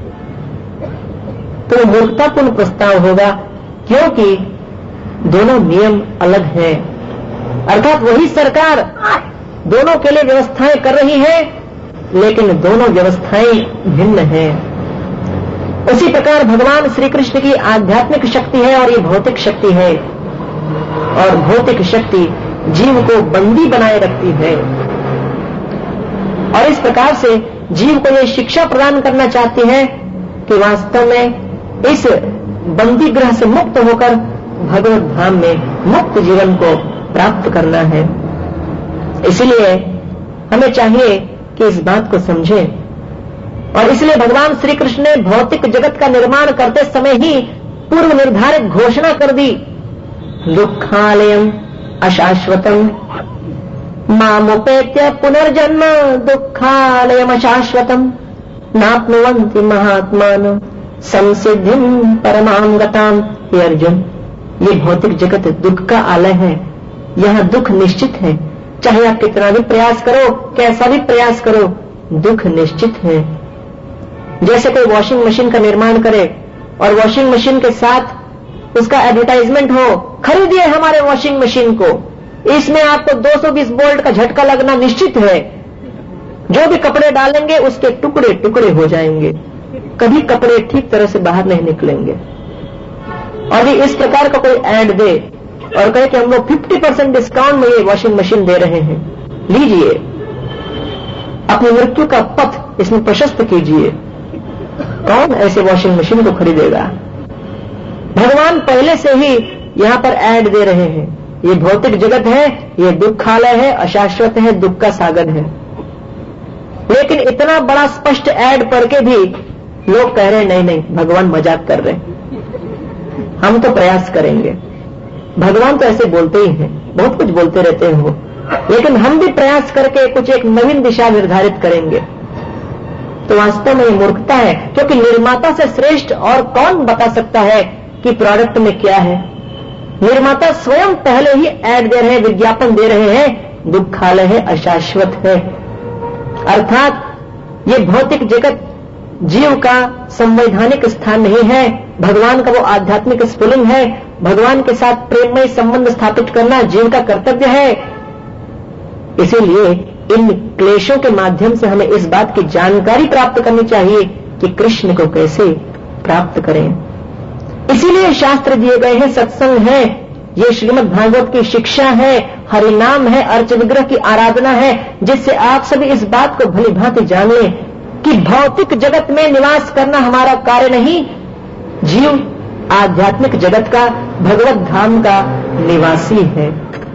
तो मूर्खतापूर्ण प्रस्ताव होगा, क्योंकि दोनों नियम अलग हैं। अर्थात वही सरकार दोनों के लिए व्यवस्थाएं कर रही है, लेकिन दोनों व्यवस्थाएं भिन्न हैं। उसी प्रकार भगवान श्री कृष्ण की आध्यात्मिक शक्ति है और ये भौतिक शक्ति है। और भौतिक शक्ति जीव को बंदी बनाए रखती है। और इस प्रकार से जीव को यह शिक्षा प्रदान करना चाहती है कि वास्तव में इस बंदी ग्रह से मुक्त होकर भगवत धाम में मुक्त जीवन को प्राप्त करना है। इसलिए हमें चाहिए कि इस बात को समझें। और इसलिए भगवान श्री कृष्ण ने भौतिक जगत का निर्माण करते समय ही पूर्व निर्धारित घोषणा कर दी, दुखालयम अशाश्वतम मामुपेत्य पुनर्जन्म दुखालयम अशाश्वतम नाप्नुवन्ति महात्मान संसिद्धिम परमां गताम। हे अर्जुन, ये भौतिक जगत दुख का आलय है, यहां दुख निश्चित है। चाहे आप कितना भी प्रयास करो, कैसा भी प्रयास करो, दुख निश्चित है। जैसे कोई वॉशिंग मशीन का निर्माण करे और वॉशिंग मशीन के साथ उसका एडवर्टाइजमेंट हो, खरीदिए हमारे वॉशिंग मशीन को, इसमें आपको दो सौ बीस वोल्ट का झटका लगना निश्चित है, जो भी कपड़े डालेंगे उसके टुकड़े टुकड़े हो जाएंगे, कभी कपड़े ठीक तरह से बाहर नहीं निकलेंगे। और ये इस प्रकार का कोई ऐड दे और कहे कि हम लोग पचास परसेंट डिस्काउंट में ये वॉशिंग मशीन दे रहे हैं, लीजिए, अपनी मृत्यु का पथ इसमें प्रशस्त कीजिए। कौन ऐसे वॉशिंग मशीन को खरीदेगा? भगवान पहले से ही यहां पर ऐड दे रहे हैं, ये भौतिक जगत है, ये दुखालय है, अशाश्वत है, दुख का सागर है। लेकिन इतना बड़ा स्पष्ट ऐड पढ़ के भी लोग कह रहे हैं नहीं नहीं भगवान मजाक कर रहे हैं, हम तो प्रयास करेंगे। भगवान तो ऐसे बोलते ही हैं, बहुत कुछ बोलते रहते हैं वो, लेकिन हम भी प्रयास करके कुछ एक नवीन दिशा निर्धारित करेंगे। तो वास्तव में ये मूर्खता है, क्योंकि निर्माता से श्रेष्ठ और कौन बता सकता है कि प्रोडक्ट में क्या है। निर्माता स्वयं पहले ही ऐड दे रहे हैं, विज्ञापन दे रहे हैं, दुखालय है, अशाश्वत है। अर्थात ये भौतिक जगत जीव का संवैधानिक स्थान नहीं है, भगवान का वो आध्यात्मिक स्फुलिंग है। भगवान के साथ प्रेममय संबंध स्थापित करना जीव का कर्तव्य है। इसीलिए इन क्लेशों के माध्यम से हमें इस बात की जानकारी प्राप्त करनी चाहिए कि कृष्ण को कैसे प्राप्त करें। इसीलिए शास्त्र दिए गए हैं, सत्संग है, ये श्रीमद् भागवत की शिक्षा है, हरिनाम है, अर्च विग्रह की आराधना है, जिससे आप सभी इस बात को भली भांति जान लें कि भौतिक जगत में निवास करना हमारा कार्य नहीं, जीव आध्यात्मिक जगत का, भगवत धाम का निवासी है।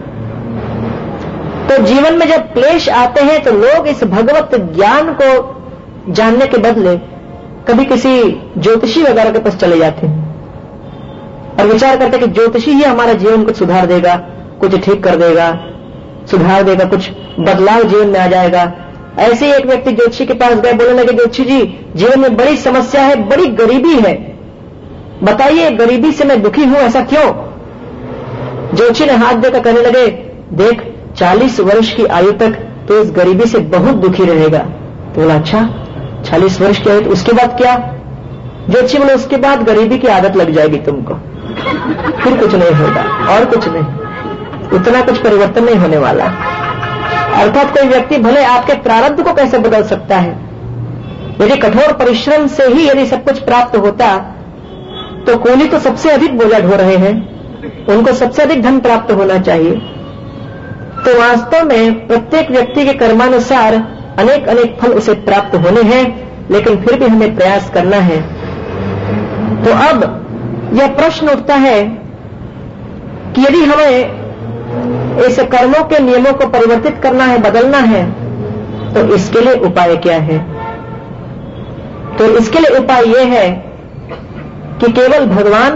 तो जीवन में जब क्लेश आते हैं तो लोग इस भगवत ज्ञान को जानने के बदले कभी किसी ज्योतिषी वगैरह के पास चले जाते हैं और विचार करते हैं कि ज्योतिषी ही हमारा जीवन को सुधार देगा, कुछ ठीक कर देगा, सुधार देगा, कुछ बदलाव जीवन में आ जाएगा। ऐसे ही एक व्यक्ति ज्योतिषी के पास गए, बोलने लगे ज्योतिषी जी जीवन में बड़ी समस्या है, बड़ी गरीबी है, बताइए गरीबी से मैं दुखी हूं, ऐसा क्यों? ज्योतिषी ने हाथ देकर कहने लगे, देख चालीस वर्ष की आयु तक तो इस गरीबी से बहुत दुखी रहेगा। तो बोला अच्छा चालीस वर्ष की आयु, उसके बाद क्या? ज्योतिषी बोले उसके बाद गरीबी की आदत लग जाएगी तुमको, फिर कुछ नहीं होगा और कुछ नहीं, उतना कुछ परिवर्तन नहीं होने वाला। अर्थात कोई व्यक्ति भले आपके प्रारब्ध को कैसे बदल सकता है, यदि कठोर परिश्रम से ही यदि सब कुछ प्राप्त होता तो कूली तो सबसे अधिक बोझा ढो रहे हैं, उनको सबसे अधिक धन प्राप्त होना चाहिए। तो वास्तव में प्रत्येक व्यक्ति के कर्मानुसार अनेक अनेक फल उसे प्राप्त होने हैं, लेकिन फिर भी हमें प्रयास करना है। तो अब यह प्रश्न उठता है कि यदि हमें इस कर्मों के नियमों को परिवर्तित करना है, बदलना है, तो इसके लिए उपाय क्या है? तो इसके लिए उपाय यह है कि केवल भगवान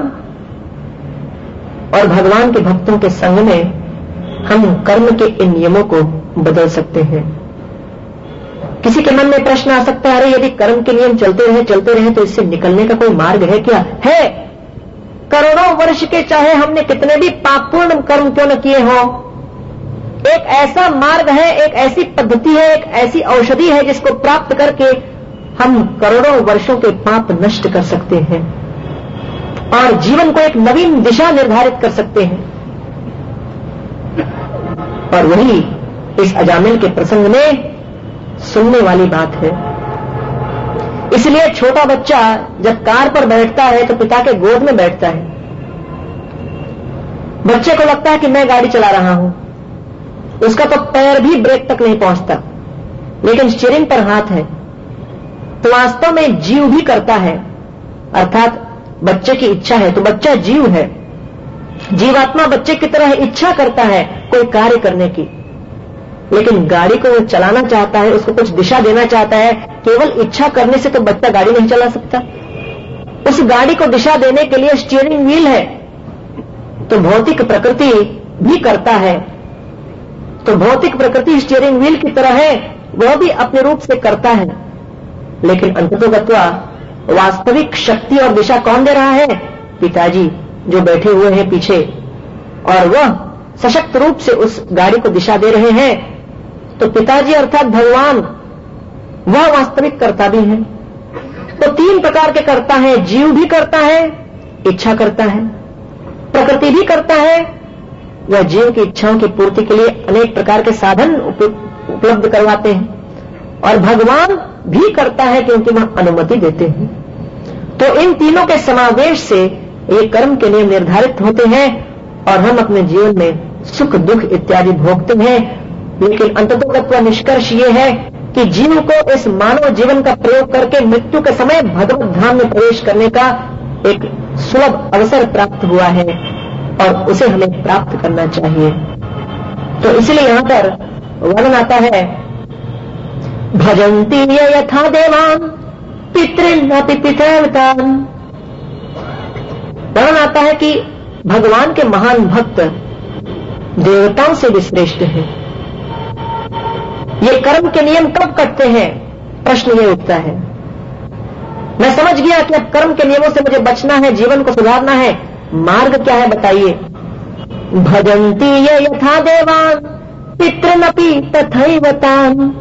और भगवान के भक्तों के संग में हम कर्म के इन नियमों को बदल सकते हैं। किसी के मन में प्रश्न आ सकता है, अरे यदि कर्म के नियम चलते रहे चलते रहे तो इससे निकलने का कोई मार्ग है क्या? है। करोड़ों वर्ष के चाहे हमने कितने भी पापपूर्ण कर्म क्यों न किए हो, एक ऐसा मार्ग है, एक ऐसी पद्धति है, एक ऐसी औषधि है जिसको प्राप्त करके हम करोड़ों वर्षों के पाप नष्ट कर सकते हैं और जीवन को एक नवीन दिशा निर्धारित कर सकते हैं। और वही इस अजामिल के प्रसंग में सुनने वाली बात है। इसलिए छोटा बच्चा जब कार पर बैठता है तो पिता के गोद में बैठता है। बच्चे को लगता है कि मैं गाड़ी चला रहा हूं, उसका तो पैर भी ब्रेक तक नहीं पहुंचता, लेकिन स्टीयरिंग पर हाथ है। तो वास्तव में जीव भी करता है, अर्थात बच्चे की इच्छा है तो बच्चा जीव है। जीवात्मा बच्चे की तरह इच्छा करता है कोई कार्य करने की, लेकिन गाड़ी को वो चलाना चाहता है, उसको कुछ दिशा देना चाहता है। केवल इच्छा करने से तो बच्चा गाड़ी नहीं चला सकता। उस गाड़ी को दिशा देने के लिए स्टीयरिंग व्हील है। तो भौतिक प्रकृति भी करता है, तो भौतिक प्रकृति स्टीयरिंग व्हील की तरह है, वह भी अपने रूप से करता है। लेकिन अंततोगत्वा वास्तविक शक्ति और दिशा कौन दे रहा है? पिताजी जो बैठे हुए हैं पीछे, और वह सशक्त रूप से उस गाड़ी को दिशा दे रहे हैं। तो पिताजी अर्थात भगवान, वह वास्तविक कर्ता भी है। तो तीन प्रकार के कर्ता हैं, जीव भी करता है, इच्छा करता है, प्रकृति भी करता है, वह जीव की इच्छाओं की पूर्ति के लिए अनेक प्रकार के साधन उपलब्ध करवाते हैं, और भगवान भी करता है क्योंकि वह अनुमति देते हैं। तो इन तीनों के समावेश से ये कर्म के नियम निर्धारित होते हैं और हम अपने जीवन में सुख दुख इत्यादि भोगते हैं। लेकिन अंततोगत्वा निष्कर्ष ये है कि जीव को इस मानव जीवन का प्रयोग करके मृत्यु के समय भगवत धाम में प्रवेश करने का एक सुलभ अवसर प्राप्त हुआ है और उसे हमें प्राप्त करना चाहिए। तो इसलिए यहां पर वर्णन आता है, भजन्ति ये यथा देवान पितृन्नपि पितृव्रतान। वर्णन आता है कि भगवान के महान भक्त देवताओं से भी श्रेष्ठ हैं। ये कर्म के नियम कब कटते हैं? प्रश्न ये उठता है। मैं समझ गया कि अब कर्म के नियमों से मुझे बचना है, जीवन को सुधारना है, मार्ग क्या है बताइए? भजन्ति ये यथा देवान पितृनपि तथैवतान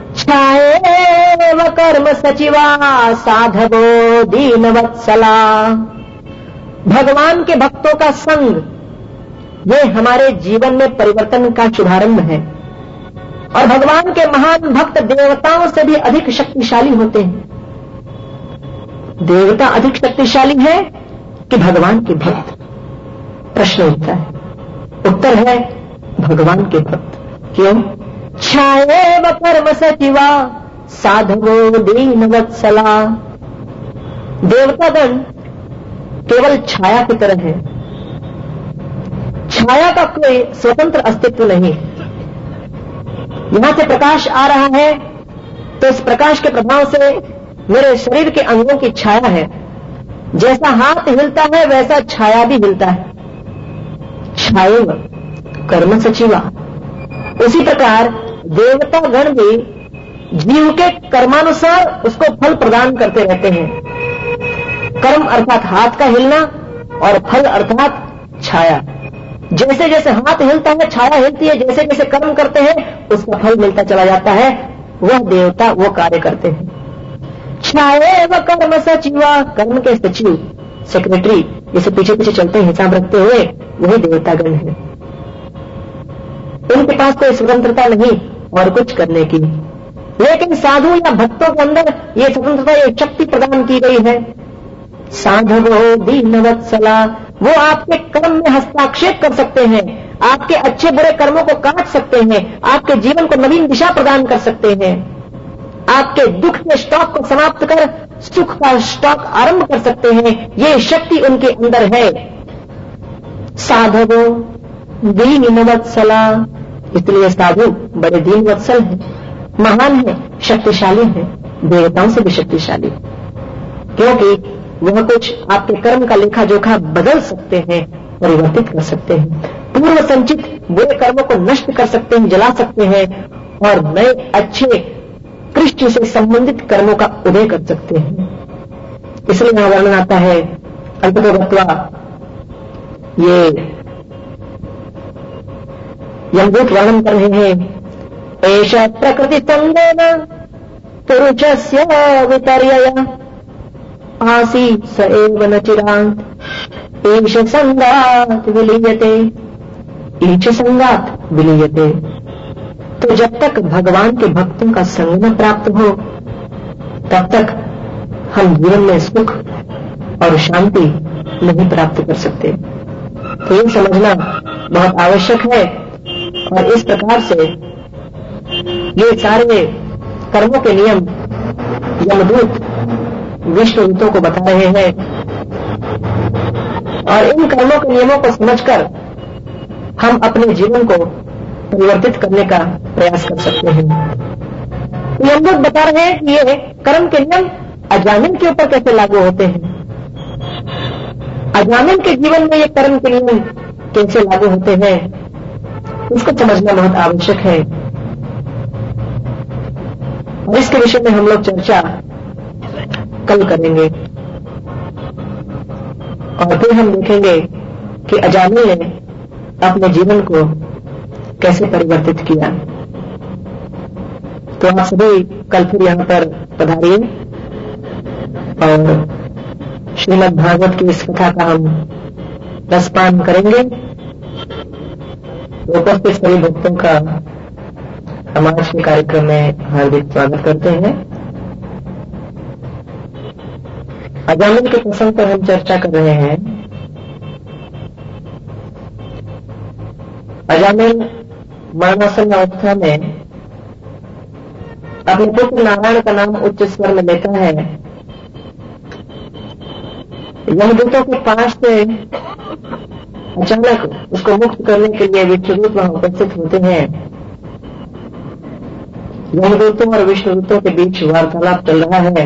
छाएव कर्म सचिवा साधवो दीनवत्सला। भगवान के भक्तों का संग ये हमारे जीवन में परिवर्तन का शुभारंभ है, और भगवान के महान भक्त देवताओं से भी अधिक शक्तिशाली होते हैं। देवता अधिक शक्तिशाली है कि भगवान के भक्त? प्रश्न उठता है। उत्तर है भगवान के भक्त। क्यों? छाएव कर्म सचिवा साधवो दीनवत्सला। देवतागण केवल छाया की तरह है। छाया का कोई स्वतंत्र अस्तित्व नहीं। यहां से प्रकाश आ रहा है तो इस प्रकाश के प्रभाव से मेरे शरीर के अंगों की छाया है। जैसा हाथ हिलता है वैसा छाया भी हिलता है। छाएव कर्म सचिवा। उसी प्रकार देवता गण भी जीव के कर्मानुसार उसको फल प्रदान करते रहते हैं। कर्म अर्थात हाथ का हिलना और फल अर्थात छाया। जैसे जैसे हाथ हिलता है छाया हिलती है, जैसे जैसे कर्म करते हैं उसका फल मिलता चला जाता है। वह देवता वो कार्य करते हैं। छाएव कर्म सचिवा। कर्म के सचिव, सेक्रेटरी, जैसे पीछे पीछे चलते हैं हिसाब रखते हुए, वही देवतागण है। उनके पास कोई स्वतंत्रता नहीं और कुछ करने की। लेकिन साधु या भक्तों के अंदर ये स्वतंत्रता, ये शक्ति प्रदान की गई है। साधवो दीनवत्सला, वो आपके कर्म में हस्ताक्षेप कर सकते हैं, आपके अच्छे बुरे कर्मों को काट सकते हैं, आपके जीवन को नवीन दिशा प्रदान कर सकते हैं, आपके दुख के स्टॉक को समाप्त कर सुख का स्टॉक आरंभ कर सकते हैं। ये शक्ति उनके अंदर है। साधवो दीनवत्सला, इसलिए साधु बड़े दीनवत्सल हैं, महान है, शक्तिशाली है, देवताओं से भी शक्तिशाली, क्योंकि वह कुछ आपके कर्म का लेखा जोखा बदल सकते हैं, परिवर्तित कर सकते हैं, पूर्व संचित बुरे कर्मों को नष्ट कर सकते हैं, जला सकते हैं और नए अच्छे कृष्ण से संबंधित कर्मों का उदय कर सकते हैं। इसलिए यहां वर्णन आता है अंततो गत्वा, ये यमदूत वर्णन कर रहे हैं, एष प्रकृति संगेन पुरुषस्य विपर्ययः आसी स एव न चिरांत ईश संगात विलीयते, ईश संगात विलीयते। तो जब तक भगवान के भक्तों का संग न प्राप्त हो, तब तक हम जीवन में सुख और शांति नहीं प्राप्त कर सकते। तो ये समझना बहुत आवश्यक है। और इस प्रकार से ये सारे कर्मों के नियम यमदूत विष्णु दूतों को बता रहे हैं, और इन कर्मों के नियमों को समझकर हम अपने जीवन को परिवर्तित करने का प्रयास कर सकते हैं। यमदूत बता रहे हैं कि ये कर्म के नियम अजामिन के ऊपर कैसे लागू होते हैं, अजामिन के जीवन में ये कर्म के नियम कैसे लागू होते हैं, इसको समझना बहुत आवश्यक है। और इसके विषय में हम लोग चर्चा कल करेंगे, और फिर हम देखेंगे कि अजामिल ने अपने जीवन को कैसे परिवर्तित किया। तो आप सभी कल फिर यहां पर पधारिए और श्रीमद् भागवत की इस कथा का हम रसपान करेंगे। उपस्थित सभी भक्तों का हम आज के कार्यक्रम में हार्दिक स्वागत करते हैं। अजामिल के प्रसंग पर हम चर्चा कर रहे हैं। अजामिल मरणासन अवस्था में अपने पुत्र नारायण का नाम उच्च स्वर में लेता है। यमदूतों के पास से अचानक उसको मुक्त करने के लिए विष्णुदूत वहां उपस्थित होते हैं। यमदूतों और विष्णुदूतों के बीच वार्तालाप चल रहा है।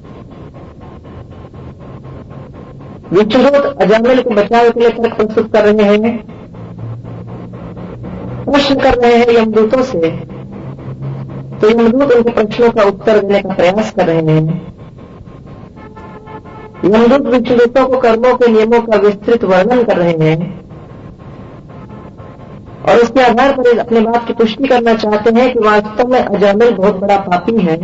विष्णुदूत अजामिल को बचाव के लिए तर्क प्रस्तुत कर रहे हैं, प्रश्न कर रहे हैं यमदूतों से। तो यमदूत उनके प्रश्नों का उत्तर देने का प्रयास कर रहे हैं। यमदूत विष्णुदूतों को कर्मों के नियमों का विस्तृत वर्णन कर रहे हैं और उसके आधार पर अपने बात की पुष्टि करना चाहते हैं कि वास्तव में अजामिल बहुत बड़ा पापी है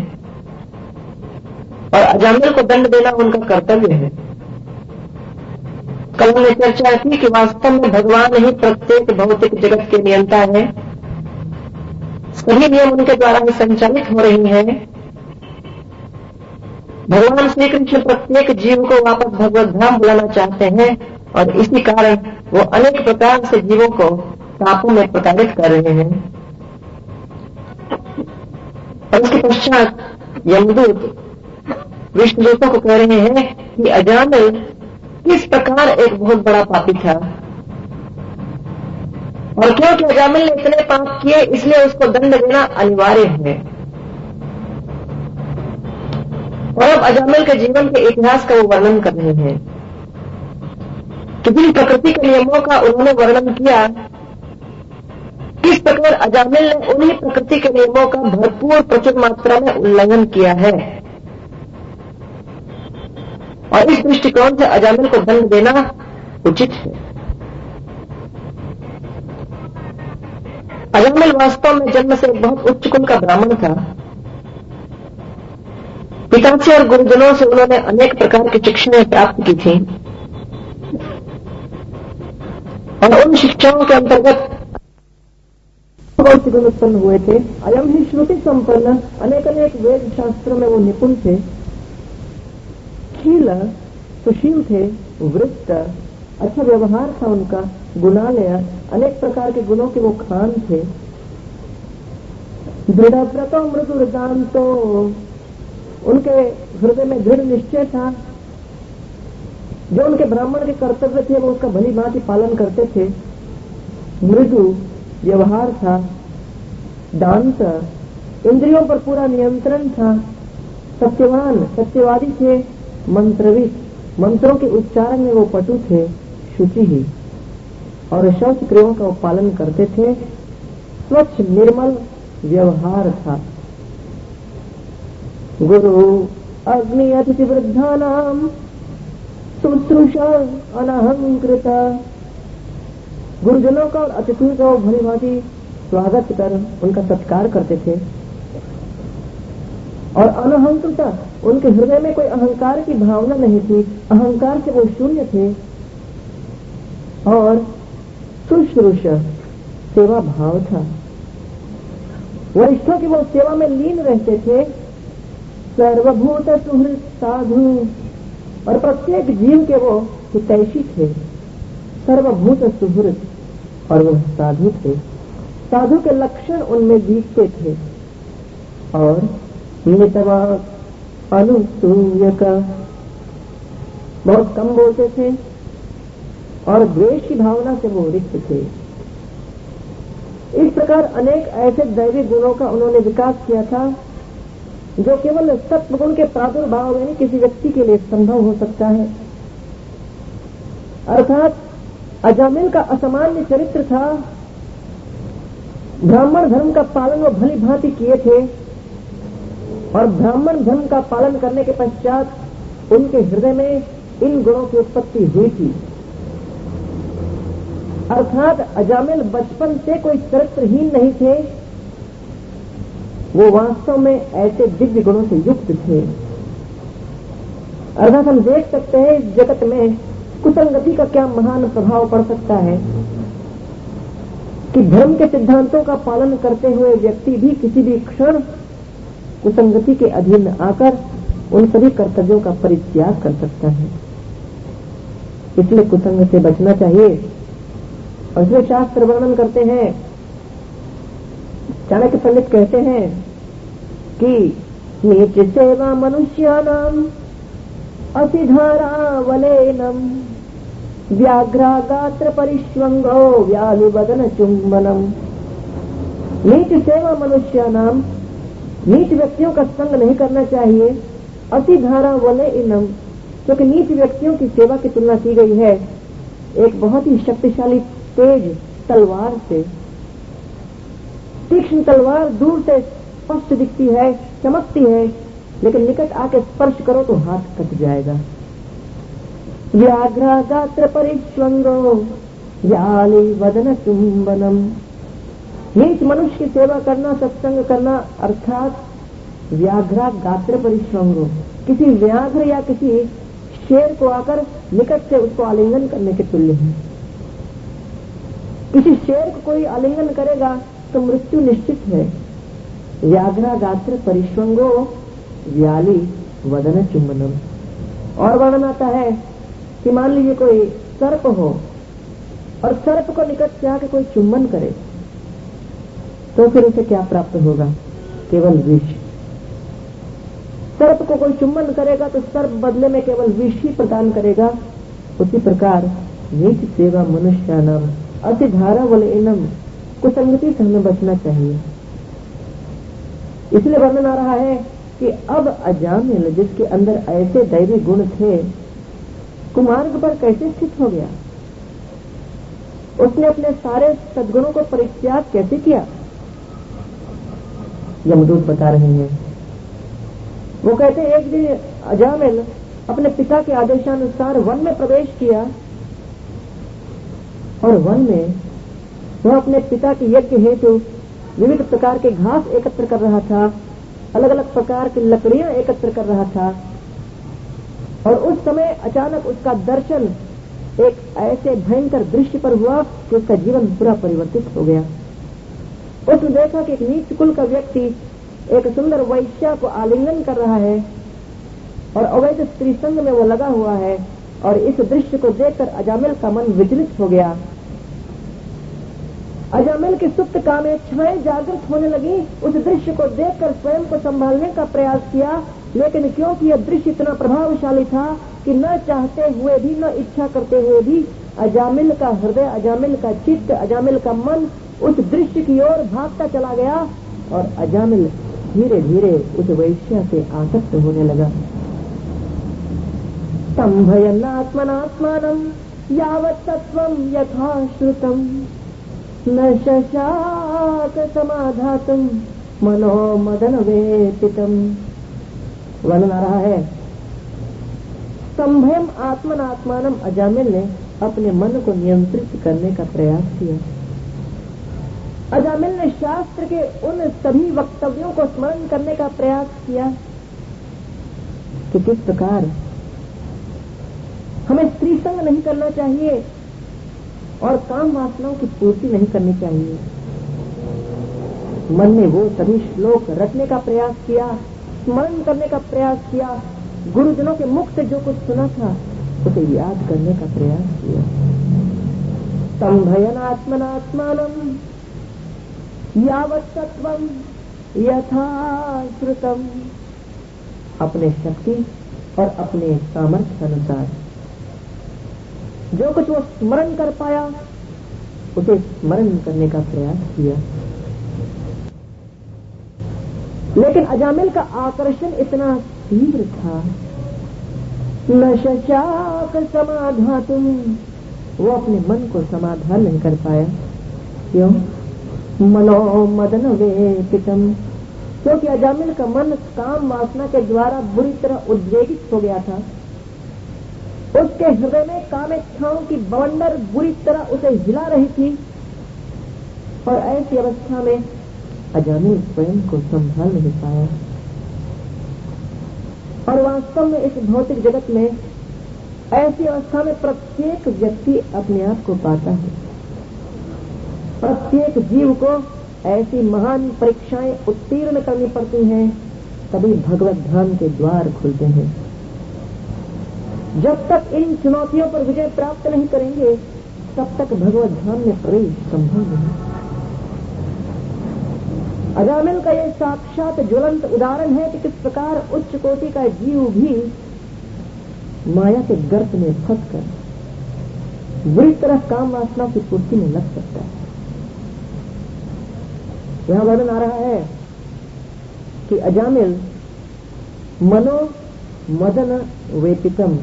और अजामिल को दंड देना उनका कर्तव्य है। कल हमने चर्चा की कि वास्तव में भगवान ही प्रत्येक भौतिक जगत के नियंता है, सभी नियम उनके द्वारा ही संचालित हो रही हैं। भगवान श्री कृष्ण प्रत्येक जीव को वापस भगवत धाम बुलाना चाहते हैं और इसी कारण वो अनेक प्रकार से जीवों को पापों में प्रताड़ित कर रहे हैं। और उसके पश्चात यमदूत विष्णुदूतों को कह रहे हैं कि अजामिल किस प्रकार एक बहुत बड़ा पापी था और क्योंकि अजामिल ने इतने पाप किए इसलिए उसको दंड देना अनिवार्य है। और अब अजामिल के जीवन के इतिहास का वो वर्णन कर रहे हैं कि जिन प्रकृति के नियमों का उन्होंने वर्णन किया, किस प्रकार अजामिल ने उन्हीं प्रकृति के नियमों का भरपूर प्रचुर मात्रा में उल्लंघन किया है और इस दृष्टिकोण से अजामिल को दंड देना उचित है। अजामिल वास्तव में जन्म से बहुत उच्च कुल का ब्राह्मण था। पिता से और गुरुजनों से उन्होंने अनेक प्रकार की शिक्षाएं प्राप्त की थी और उन शिक्षाओं के अंतर्गत बहुत से गुण उत्पन्न हुए थे। अयम ही श्रुति संपन्न, अनेक अनेक वेद शास्त्रों में वो निपुण थे। शील, सुशील थे। वृत्त, अच्छा व्यवहार था उनका। गुणालय, अनेक प्रकार के गुणों के वो खान थे। दृढ़ व्रतो मृदुर्दांतो, उनके हृदय में दृढ़ निश्चय था। जो उनके ब्राह्मण के कर्तव्य थे वो उसका भली भांति पालन करते थे। मृदु व्यवहार था। दांत, इंद्रियों पर पूरा नियंत्रण था। सत्यवान, सत्यवादी थे। मंत्रविद, मंत्रों के उच्चारण में वो पटु थे। शुचि ही, और शौच क्रियाओं का वो पालन करते थे। स्वच्छ निर्मल व्यवहार था। गुरु अग्नि अतिथि वृद्धानाम शुश्रूषा अनहंकृत, गुरुजनों का और अतिथियों का भली भांति स्वागत कर उनका सत्कार करते थे। और अनहंकृत, उनके हृदय में कोई अहंकार की भावना नहीं थी। अहंकार से वो शून्य थे। और शुश्रूष, सेवा भाव था। वरिष्ठों की वो सेवा में लीन रहते थे। सर्वभूत सुहृद साधु, और प्रत्येक जीव के वो हितैषी थे। सर्वभूत सुहृद, और वो साधु थे। साधु के लक्षण उनमें दिखते थे। और मितवा अनुसूयक, बहुत कम बोलते थे। और द्वेष की भावना से वो रिक्त थे। इस प्रकार अनेक ऐसे दैवी गुणों का उन्होंने विकास किया था जो केवल सत्वगुण के प्रादुर्भाव में किसी व्यक्ति के लिए संभव हो सकता है। अर्थात अजामिल का असामान्य चरित्र था। ब्राह्मण धर्म का पालन वो भली भांति किए थे। और ब्राह्मण धर्म का पालन करने के पश्चात उनके हृदय में इन गुणों की उत्पत्ति हुई थी। अर्थात अजामिल बचपन से कोई चरित्रहीन नहीं थे। वो वास्तव में ऐसे दिव्य गुणों से युक्त थे। अर्थात हम देख सकते हैं इस जगत में कुसंगति का क्या महान प्रभाव पड़ सकता है कि धर्म के सिद्धांतों का पालन करते हुए व्यक्ति भी किसी भी क्षण कुसंगति के अधीन आकर उन सभी कर्तव्यों का परित्याग कर सकता है। इसलिए कुसंग से बचना चाहिए। और इसलिए शास्त्र वर्णन करते हैं, चाणक्य पंडित कहते हैं कि नीच सेवा मनुष्यानाम असिधारा वलेनम व्याघ्रा गात्र परिष्वंगो व्यालुवदन चुंबनम। नीच सेवा मनुष्यानाम, नीच व्यक्तियों का संग नहीं करना चाहिए। असिधारा वलेनम, क्योंकि नीच व्यक्तियों की सेवा की तुलना की गई है एक बहुत ही शक्तिशाली तेज तलवार से। तीक्ष्ण तलवार दूर से स्पष्ट दिखती है, चमकती है, लेकिन निकट आके स्पर्श करो तो हाथ कट जाएगा। व्याघ्रा गात्र परिष्वंगो व्याली वदन चुंबनम। नीच मनुष्य की सेवा करना, सत्संग करना अर्थात व्याघ्रा गात्र परिष्वंगो, किसी व्याघ्र या किसी शेर को आकर निकट से उसको आलिंगन करने के तुल्य है। किसी शेर को कोई आलिंगन करेगा तो मृत्यु निश्चित है। व्याघ्रा गात्र परिष्वंगो व्याली वदन चुंबनम। और वर्णन आता है कि मान लीजिए कोई सर्प हो और सर्प को निकट से आके कोई चुंबन करे तो फिर उसे क्या प्राप्त होगा? केवल विष। सर्प को कोई चुंबन करेगा तो सर्प बदले में केवल विष ही प्रदान करेगा। उसी प्रकार नीच सेवा मनुष्यानाम अतिधारा वलेनम, कुसंगति से हमें बचना चाहिए। इसलिए वर्णन आ रहा है कि अब अजामिल, जिसके अंदर ऐसे दैवी गुण थे, कुमार्ग पर कैसे स्थित हो गया? उसने अपने सारे सद्गुणों को परित्याग कैसे किया? यमदूत बता रहे हैं। वो कहते एक दिन अजामिल अपने पिता के आदेशानुसार वन में प्रवेश किया और वन में वह अपने पिता के यज्ञ हेतु विविध प्रकार के घास एकत्र कर रहा था, अलग अलग प्रकार की लकड़ियां एकत्र कर रहा था। और उस समय अचानक उसका दर्शन एक ऐसे भयंकर दृश्य पर हुआ कि उसका जीवन पूरा परिवर्तित हो गया। उसने देखा कि एक नीच कुल का व्यक्ति एक सुंदर वैश्या को आलिंगन कर रहा है और अवैध स्त्री संग में वो लगा हुआ है, और इस दृश्य को देखकर अजामिल का मन विचलित हो गया। अजामिल की सुप्त कामेच्छाएं जागृत होने लगी। उस दृश्य को देखकर स्वयं को संभालने का प्रयास किया, लेकिन क्योंकि यह दृश्य इतना प्रभावशाली था कि न चाहते हुए भी न इच्छा करते हुए भी अजामिल का हृदय, अजामिल का चित्त, अजामिल का मन उस दृश्य की ओर भागता चला गया, और अजामिल धीरे धीरे उस वैश्या से आसक्त होने लगा। स्तंभयन्नात्मनात्मानं यावत् तत्त्वं यथा श्रुतं न शशाक समाधातुं मनो मदन वेपितम्। वर्णन आ रहा है, स्तंभयम आत्मनात्मानम, अजामिल ने अपने मन को नियंत्रित करने का प्रयास किया। अजामिल ने शास्त्र के उन सभी वक्तव्यों को स्मरण करने का प्रयास किया कि किस प्रकार हमें स्त्री संग नहीं करना चाहिए और काम वासनाओं की पूर्ति नहीं करनी चाहिए। मन में वो सभी श्लोक रटने का प्रयास किया, स्मरण करने का प्रयास किया, गुरुजनों के मुख से जो कुछ सुना था उसे याद करने का प्रयास किया। स्तंभयन आत्मनात्मानम यावत् तत्त्वं यथा श्रुतम, अपने शक्ति और अपने सामर्थ्य अनुसार जो कुछ वो स्मरण कर पाया उसे स्मरण करने का प्रयास किया। लेकिन अजामिल का आकर्षण इतना तीव्र था, न शशाक समाधातुम, वो अपने मन को समाधान नहीं कर पाया। क्यों? मनो मदन वेपितम, क्योंकि अजामिल का मन काम वासना के द्वारा बुरी तरह उद्वेगित हो गया था। उसके हृदय में कामेच्छाओं की बवंडर बुरी तरह उसे हिला रही थी, और ऐसी अवस्था में अजामिल स्वयं को संभाल नहीं पाया। और वास्तव में इस भौतिक जगत में ऐसी अवस्था में प्रत्येक व्यक्ति अपने आप को पाता है। प्रत्येक जीव को ऐसी महान परीक्षाएं उत्तीर्ण करनी पड़ती हैं, तभी भगवत धाम के द्वार खुलते हैं। जब तक इन चुनौतियों पर विजय प्राप्त नहीं करेंगे तब तक भगवत धाम में प्रवेश संभव नहीं। अजामिल का यह साक्षात ज्वलंत उदाहरण है कि किस प्रकार उच्च कोटि का जीव भी माया के गर्त में फंसकर बुरी तरह काम वासना की पूर्ति में लग सकता है। यहां वर्णन आ रहा है कि अजामिल मनो मदन वेपितम,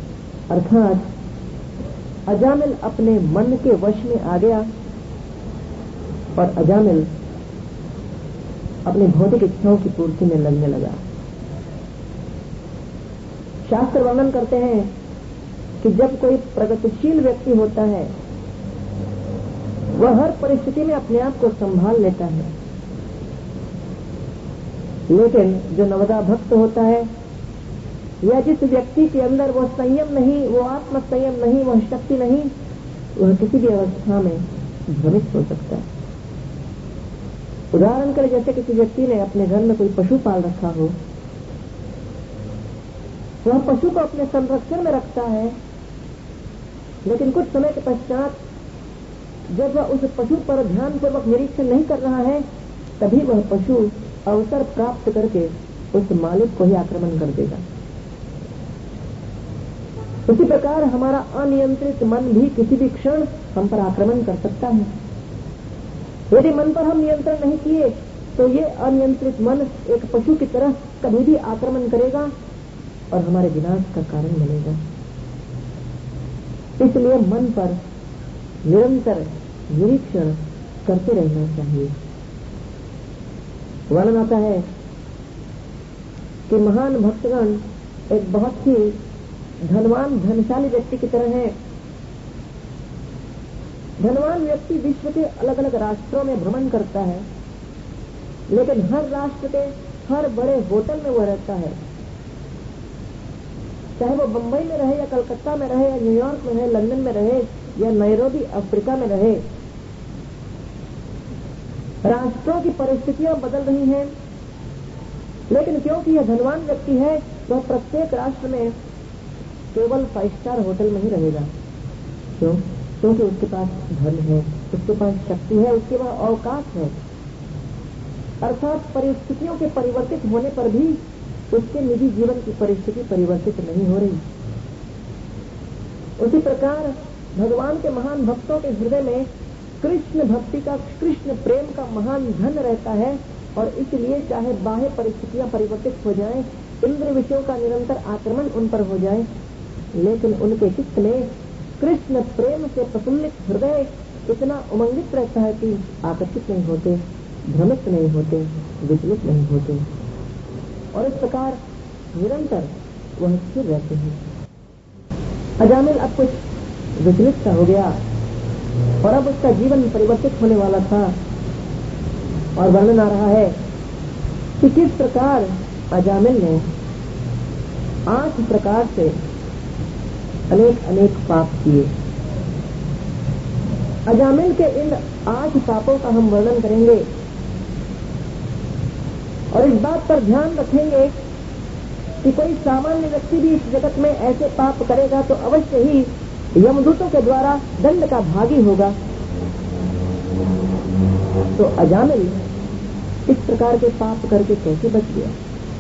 अर्थात अजामिल अपने मन के वश में आ गया और अजामिल अपने भौतिक इच्छाओं की पूर्ति में लगने लगा। शास्त्र वर्णन करते हैं कि जब कोई प्रगतिशील व्यक्ति होता है वह हर परिस्थिति में अपने आप को संभाल लेता है, लेकिन जो नवदा भक्त होता है या जिस व्यक्ति के अंदर वो संयम नहीं, वो आत्म संयम नहीं, वह शक्ति नहीं, वह किसी भी अवस्था में भ्रमित हो सकता है। उदाहरण के लिए जैसे किसी व्यक्ति ने अपने घर में कोई पशु पाल रखा हो, वह पशु को अपने संरक्षण में रखता है, लेकिन कुछ समय के पश्चात जब वह उस पशु पर ध्यानपूर्वक निरीक्षण नहीं कर रहा है, तभी वह पशु अवसर प्राप्त करके उस मालिक को ही आक्रमण कर देगा। उसी प्रकार हमारा अनियंत्रित मन भी किसी भी क्षण हम पर आक्रमण कर सकता है। यदि मन पर हम नियंत्रण नहीं किए तो ये अनियंत्रित मन एक पशु की तरह कभी भी आक्रमण करेगा और हमारे विनाश का कारण बनेगा। इसलिए मन पर निरंतर निरीक्षण करते रहना चाहिए। वर्णन आता है कि महान भक्तगण एक बहुत ही धनवान धनशाली व्यक्ति की तरह है। धनवान व्यक्ति विश्व के अलग अलग राष्ट्रों में भ्रमण करता है, लेकिन हर राष्ट्र के हर बड़े होटल में वो रहता है, चाहे वो बंबई में रहे या कलकत्ता में रहे या न्यूयॉर्क में रहे, लंदन में रहे या नैरोबी अफ्रीका में रहे। राष्ट्रों की परिस्थितियां बदल रही हैं, लेकिन क्योंकि यह धनवान व्यक्ति है वह प्रत्येक राष्ट्र में केवल फाइव स्टार होटल में ही रहेगा। क्यों? क्योंकि उसके पास धन है, उसके पास शक्ति है, उसके पास अवकाश है। अर्थात परिस्थितियों के परिवर्तित होने पर भी उसके निजी जीवन की परिस्थिति परिवर्तित नहीं हो रही। उसी प्रकार भगवान के महान भक्तों के हृदय में कृष्ण भक्ति का, कृष्ण प्रेम का महान धन रहता है, और इसलिए चाहे बाह्य परिस्थितियां परिवर्तित हो जाएं, इंद्र विषयों का निरंतर आक्रमण उन पर हो जाए, लेकिन उनके चित्त में कृष्ण प्रेम से प्रफुल्लित हृदय इतना उमंगित रहता है कि आकर्षित नहीं होते, भ्रमित नहीं होते, विचलित नहीं होते, और इस प्रकार निरंतर वह स्थिर रहते हैं। अजामिल अब कुछ विचलित सा हो गया और अब उसका जीवन परिवर्तित होने वाला था, और वर्णन आ रहा है कि किस प्रकार अजामिल ने आठ प्रकार से अनेक अनेक पाप किए। अजामिल के इन आठ पापों का हम वर्णन करेंगे और इस बात पर ध्यान रखेंगे कि कोई सामान्य व्यक्ति भी इस जगत में ऐसे पाप करेगा तो अवश्य ही यमदूतों के द्वारा दंड का भागी होगा। तो अजामिल इस प्रकार के पाप करके कैसे बच गया?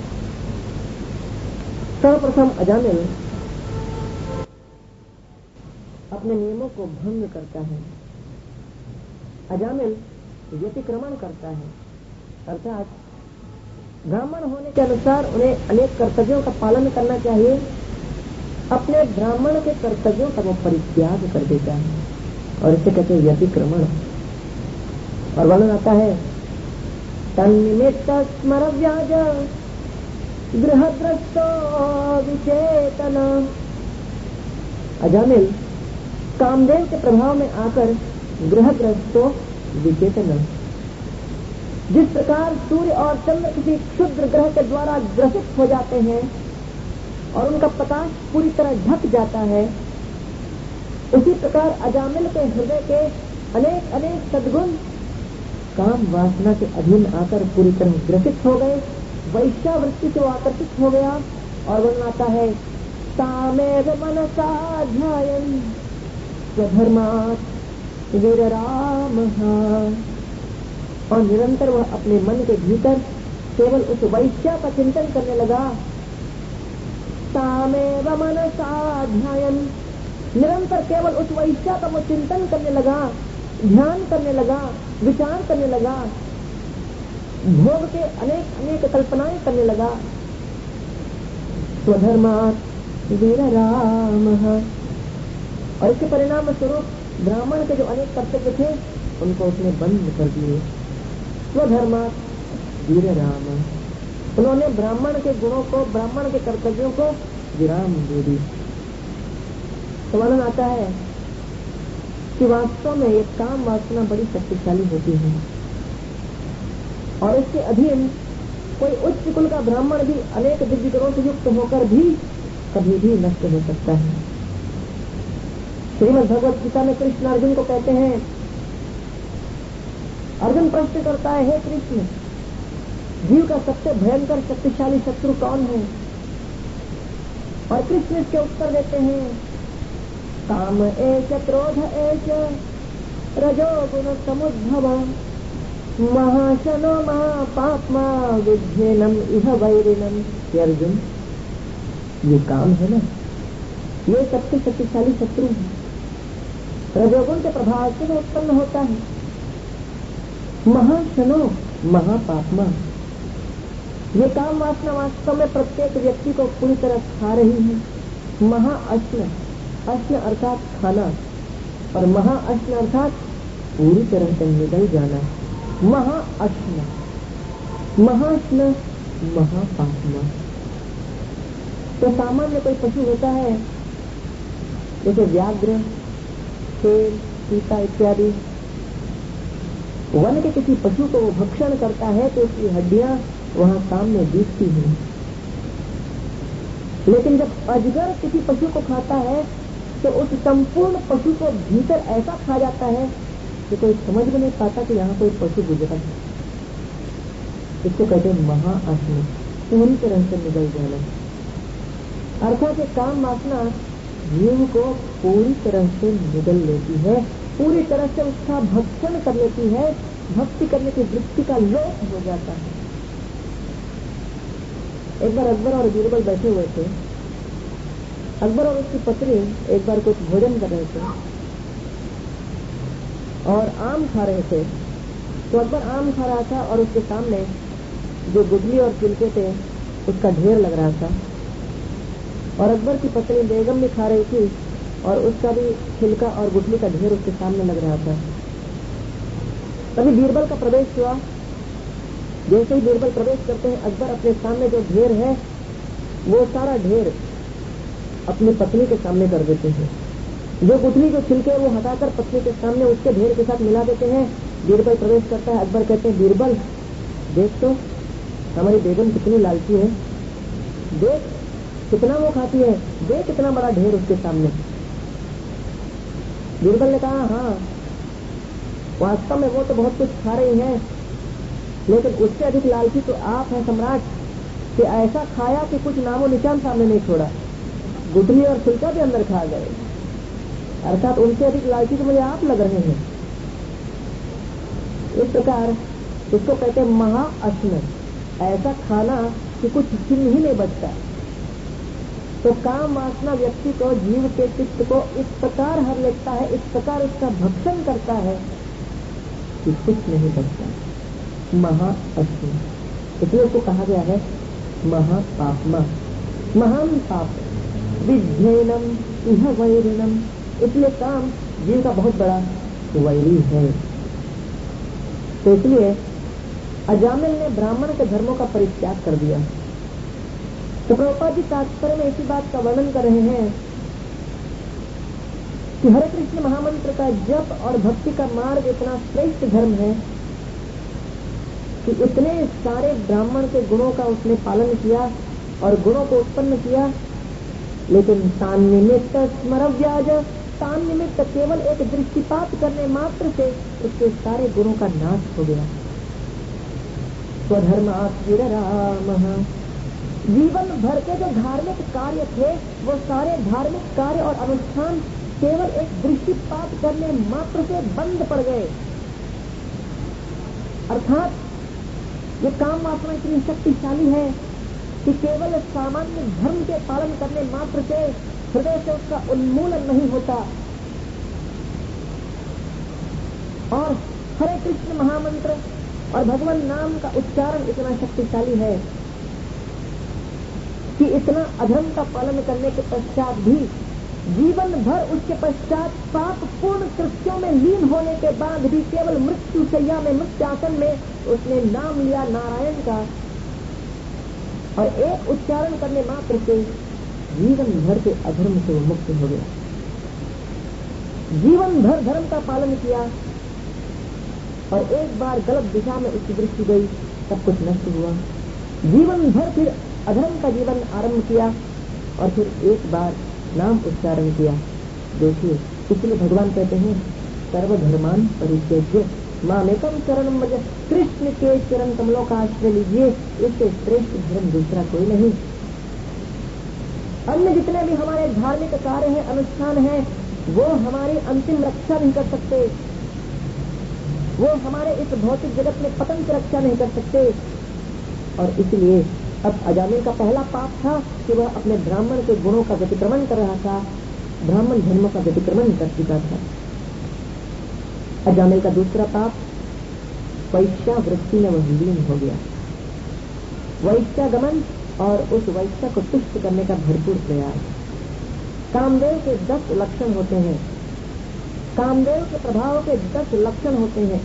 सर्वप्रथम अजामिल अपने नियमों को भंग करता है। अजामिल व्यतिक्रमण करता है, अर्थात ब्राह्मण होने के अनुसार उन्हें अनेक कर्तव्यों का पालन करना चाहिए, अपने ब्राह्मण के कर्तव्यों का वो परित्याग कर देता है, और इसे कहते हैं व्यतिक्रमण। और वर्णन आता है तन्निमित्त स्मर व्याज गृहग्रस्तो विचेतन। अजामिल कामदेव के प्रभाव में आकर गृहग्रस्तो विचेतन, जिस प्रकार सूर्य और चंद्र किसी क्षुद्र ग्रह के द्वारा ग्रसित हो जाते हैं और उनका प्रकाश पूरी तरह ढक जाता है, उसी प्रकार अजामिल के हृदय के अनेक अनेक सद्गुण काम वासना के अधीन आकर पूरी तरह ग्रसित हो गए, वैश्यावृत्ति से वो आकर्षित हो गया। और वर्णन आता है तामेव मनसा ध्यायन् स्वधर्मात् वीररामः, और निरंतर वह अपने मन के भीतर केवल उस वैश्या का चिंतन करने लगा। तामेव मनसा ध्यायन्, निरंतर केवल उस वैश्या का वो चिंतन करने लगा, ध्यान करने लगा, विचार करने लगा, भोग के अनेक अनेक कल्पनाएं करने लगा। स्वधर्मात् वीररामः, और इसके परिणाम स्वरूप ब्राह्मण के जो अनेक कर्तव्य थे उनको उसने बंद कर दिए। स्वधर्मात् वीररामः, उन्होंने ब्राह्मण के गुणों को, ब्राह्मण के कर्तव्यों को विराम दे दी। तो वर्णन आता है कि वास्तव में ये काम वासना बड़ी शक्तिशाली होती है, और इसके अधीन कोई उच्च कुल का ब्राह्मण भी अनेक दिव्य गुणों से युक्त होकर भी कभी भी नष्ट हो सकता है। श्रीमद् भगवत गीता में कृष्ण अर्जुन को कहते हैं, अर्जुन प्रश्न करता है, हे कृष्ण, जीव का सबसे भयंकर शक्तिशाली शत्रु कौन है? और कृष्ण इसके उत्तर देते हैं, काम एष क्रोध एष रजोगुण समुद्भव महाशनो महापाप्मा विध्येनम इह वैरिणम। अर्जुन, ये काम है ना, ये सबसे शक्तिशाली शत्रु है, रजोगुण के प्रभाव से उत्पन्न होता है। महाशनो महापाप्मा, ये काम वासना वास्तव में प्रत्येक व्यक्ति को पूरी तरह खा रही है। महाअश्न, अश्न अर्थात खाना, और महाअश्न अर्थात पूरी तरह से निगल जाना। महाअश्न, महाअश्न, महापाप्मा। तो सामान्य कोई पशु होता है जैसे व्याघ्र, शेर, चीता इत्यादि, वन के किसी पशु को वो भक्षण करता है तो उसकी हड्डियां वहां सामने दिखती हैं, लेकिन जब अजगर किसी पशु को खाता है तो उस संपूर्ण पशु को भीतर ऐसा खा जाता है कि कोई समझ में नहीं पाता कि यहाँ कोई पशु गुजरा है। इसको कहते हैं महाअश्न, पूरी तरह से निगल जाना। अर्थात ये काम वासना जीव को पूरी तरह से निगल लेती है, पूरी तरह से उसका भक्षण कर लेती है, भक्ति करने की वृत्ति का लोप हो जाता है। एक बार अकबर और बीरबल बैठे हुए थे। अकबर और उसकी पत्नी एक बार कुछ भोजन कर रहे थे और आम खा रहे थे। तो अकबर आम खा रहा था और उसके सामने जो गुठली और छिलके थे उसका ढेर लग रहा था, और अकबर की पत्नी बेगम भी खा रही थी और उसका भी छिलका और गुठली का ढेर उसके सामने लग रहा था। तभी बीरबल का प्रवेश हुआ। जैसे ही बीरबल प्रवेश करते हैं, अकबर अपने सामने जो ढेर है वो सारा ढेर अपनी पत्नी के सामने कर देते हैं। जो गुठली जो छिलके वो हटाकर पत्नी के सामने उसके ढेर के साथ मिला देते हैं। बीरबल प्रवेश करता है। अकबर कहते हैं, बीरबल देख तो हमारी बेगम कितनी लालची है, देख कितना वो खाती है, देख कितना बड़ा ढेर उसके सामने। बीरबल ने कहा, हाँ वास्तव में वो तो बहुत कुछ खा रही है, लेकिन उससे अधिक लालची तो आप हैं सम्राट, कि ऐसा खाया कि कुछ नामो निशान सामने नहीं छोड़ा, गुठली और छिलका भी अंदर खा गए। अर्थात उनसे अधिक लालची तो मुझे आप लग रहे हैं। इस प्रकार इसको कहते हैं महाअश्न, ऐसा खाना कि कुछ चिन्ह ही नहीं बचता। तो काम वासना व्यक्ति को, जीव के चित्त को इस प्रकार हर लेता है, इस प्रकार उसका भक्षण करता है कि कुछ नहीं बचता। महाअश्न, इसलिए उसको कहा गया है महापापमा, महान पाप। विध्येनम इह वैरिणम, इसलिए काम जीव का बहुत बड़ा वैरी है। तो इसलिए अजामिल ने ब्राह्मण के धर्मों का परित्याग कर दिया। तो प्रभुपाद जी तात्पर्य में इसी बात का वर्णन कर रहे हैं कि हरे कृष्ण महामंत्र का जप और भक्ति का मार्ग इतना श्रेष्ठ धर्म है कि इतने सारे ब्राह्मण के गुणों का उसने पालन किया और गुणों को उत्पन्न किया, लेकिन तान निमित्त स्मरव्याज, तान निमित्त केवल एक दृष्टिपात करने मात्र से उसके सारे गुणों का नाश हो गया। स्वधर्म आश्रित राम, जीवन भर के जो धार्मिक कार्य थे वो सारे धार्मिक कार्य और अनुष्ठान केवल एक दृष्टिपात करने मात्र से बंद पड़ गए। अर्थात ये काम वासना इतनी शक्तिशाली है कि केवल सामान्य धर्म के पालन करने मात्र से हृदय से उसका उन्मूलन नहीं होता। और हरे कृष्ण महामंत्र और भगवान नाम का उच्चारण इतना शक्तिशाली है कि इतना अधर्म का पालन करने के पश्चात भी जीवन भर उसके पश्चात पाप पूर्ण कृत्यों में लीन होने के बाद भी केवल मृत्यु शैया में, मृत्यासन में उसने नाम लिया नारायण का, और एक उच्चारण करने मात्र से जीवन भर के अधर्म से वो मुक्त हो गया। जीवन भर धर्म का पालन किया और एक बार गलत दिशा में उसकी दृष्टि गई, सब कुछ नष्ट हुआ। जीवन भर फिर अधर्म का जीवन आरंभ किया और फिर एक बार नाम उच्चारण किया। देखिए, इसलिए भगवान कहते हैं सर्वधर्मान परित्यज्य मामेकम शरणम भज, कृष्ण के चरण कमलों का आश्रय लीजिए, इससे श्रेष्ठ धर्म दूसरा कोई नहीं। अन्य जितने भी हमारे धार्मिक कार्य हैं, अनुष्ठान हैं, वो हमारी अंतिम रक्षा नहीं कर सकते, वो हमारे इस भौतिक जगत में पतन की रक्षा नहीं कर सकते। और इसलिए अब अजामिल का पहला पाप था कि वह अपने ब्राह्मण के गुणों का व्यतिक्रमण कर रहा था, ब्राह्मण धर्म का व्यतिक्रमण कर चुका था। अजामिल का दूसरा पाप वैश्या वृत्ति में वह लीन हो गया। वैश्यागमन और उस वैश्या को तुष्ट करने का भरपूर प्रयास। कामदेव के दस लक्षण होते हैं, कामदेव के प्रभाव के दस लक्षण होते हैं।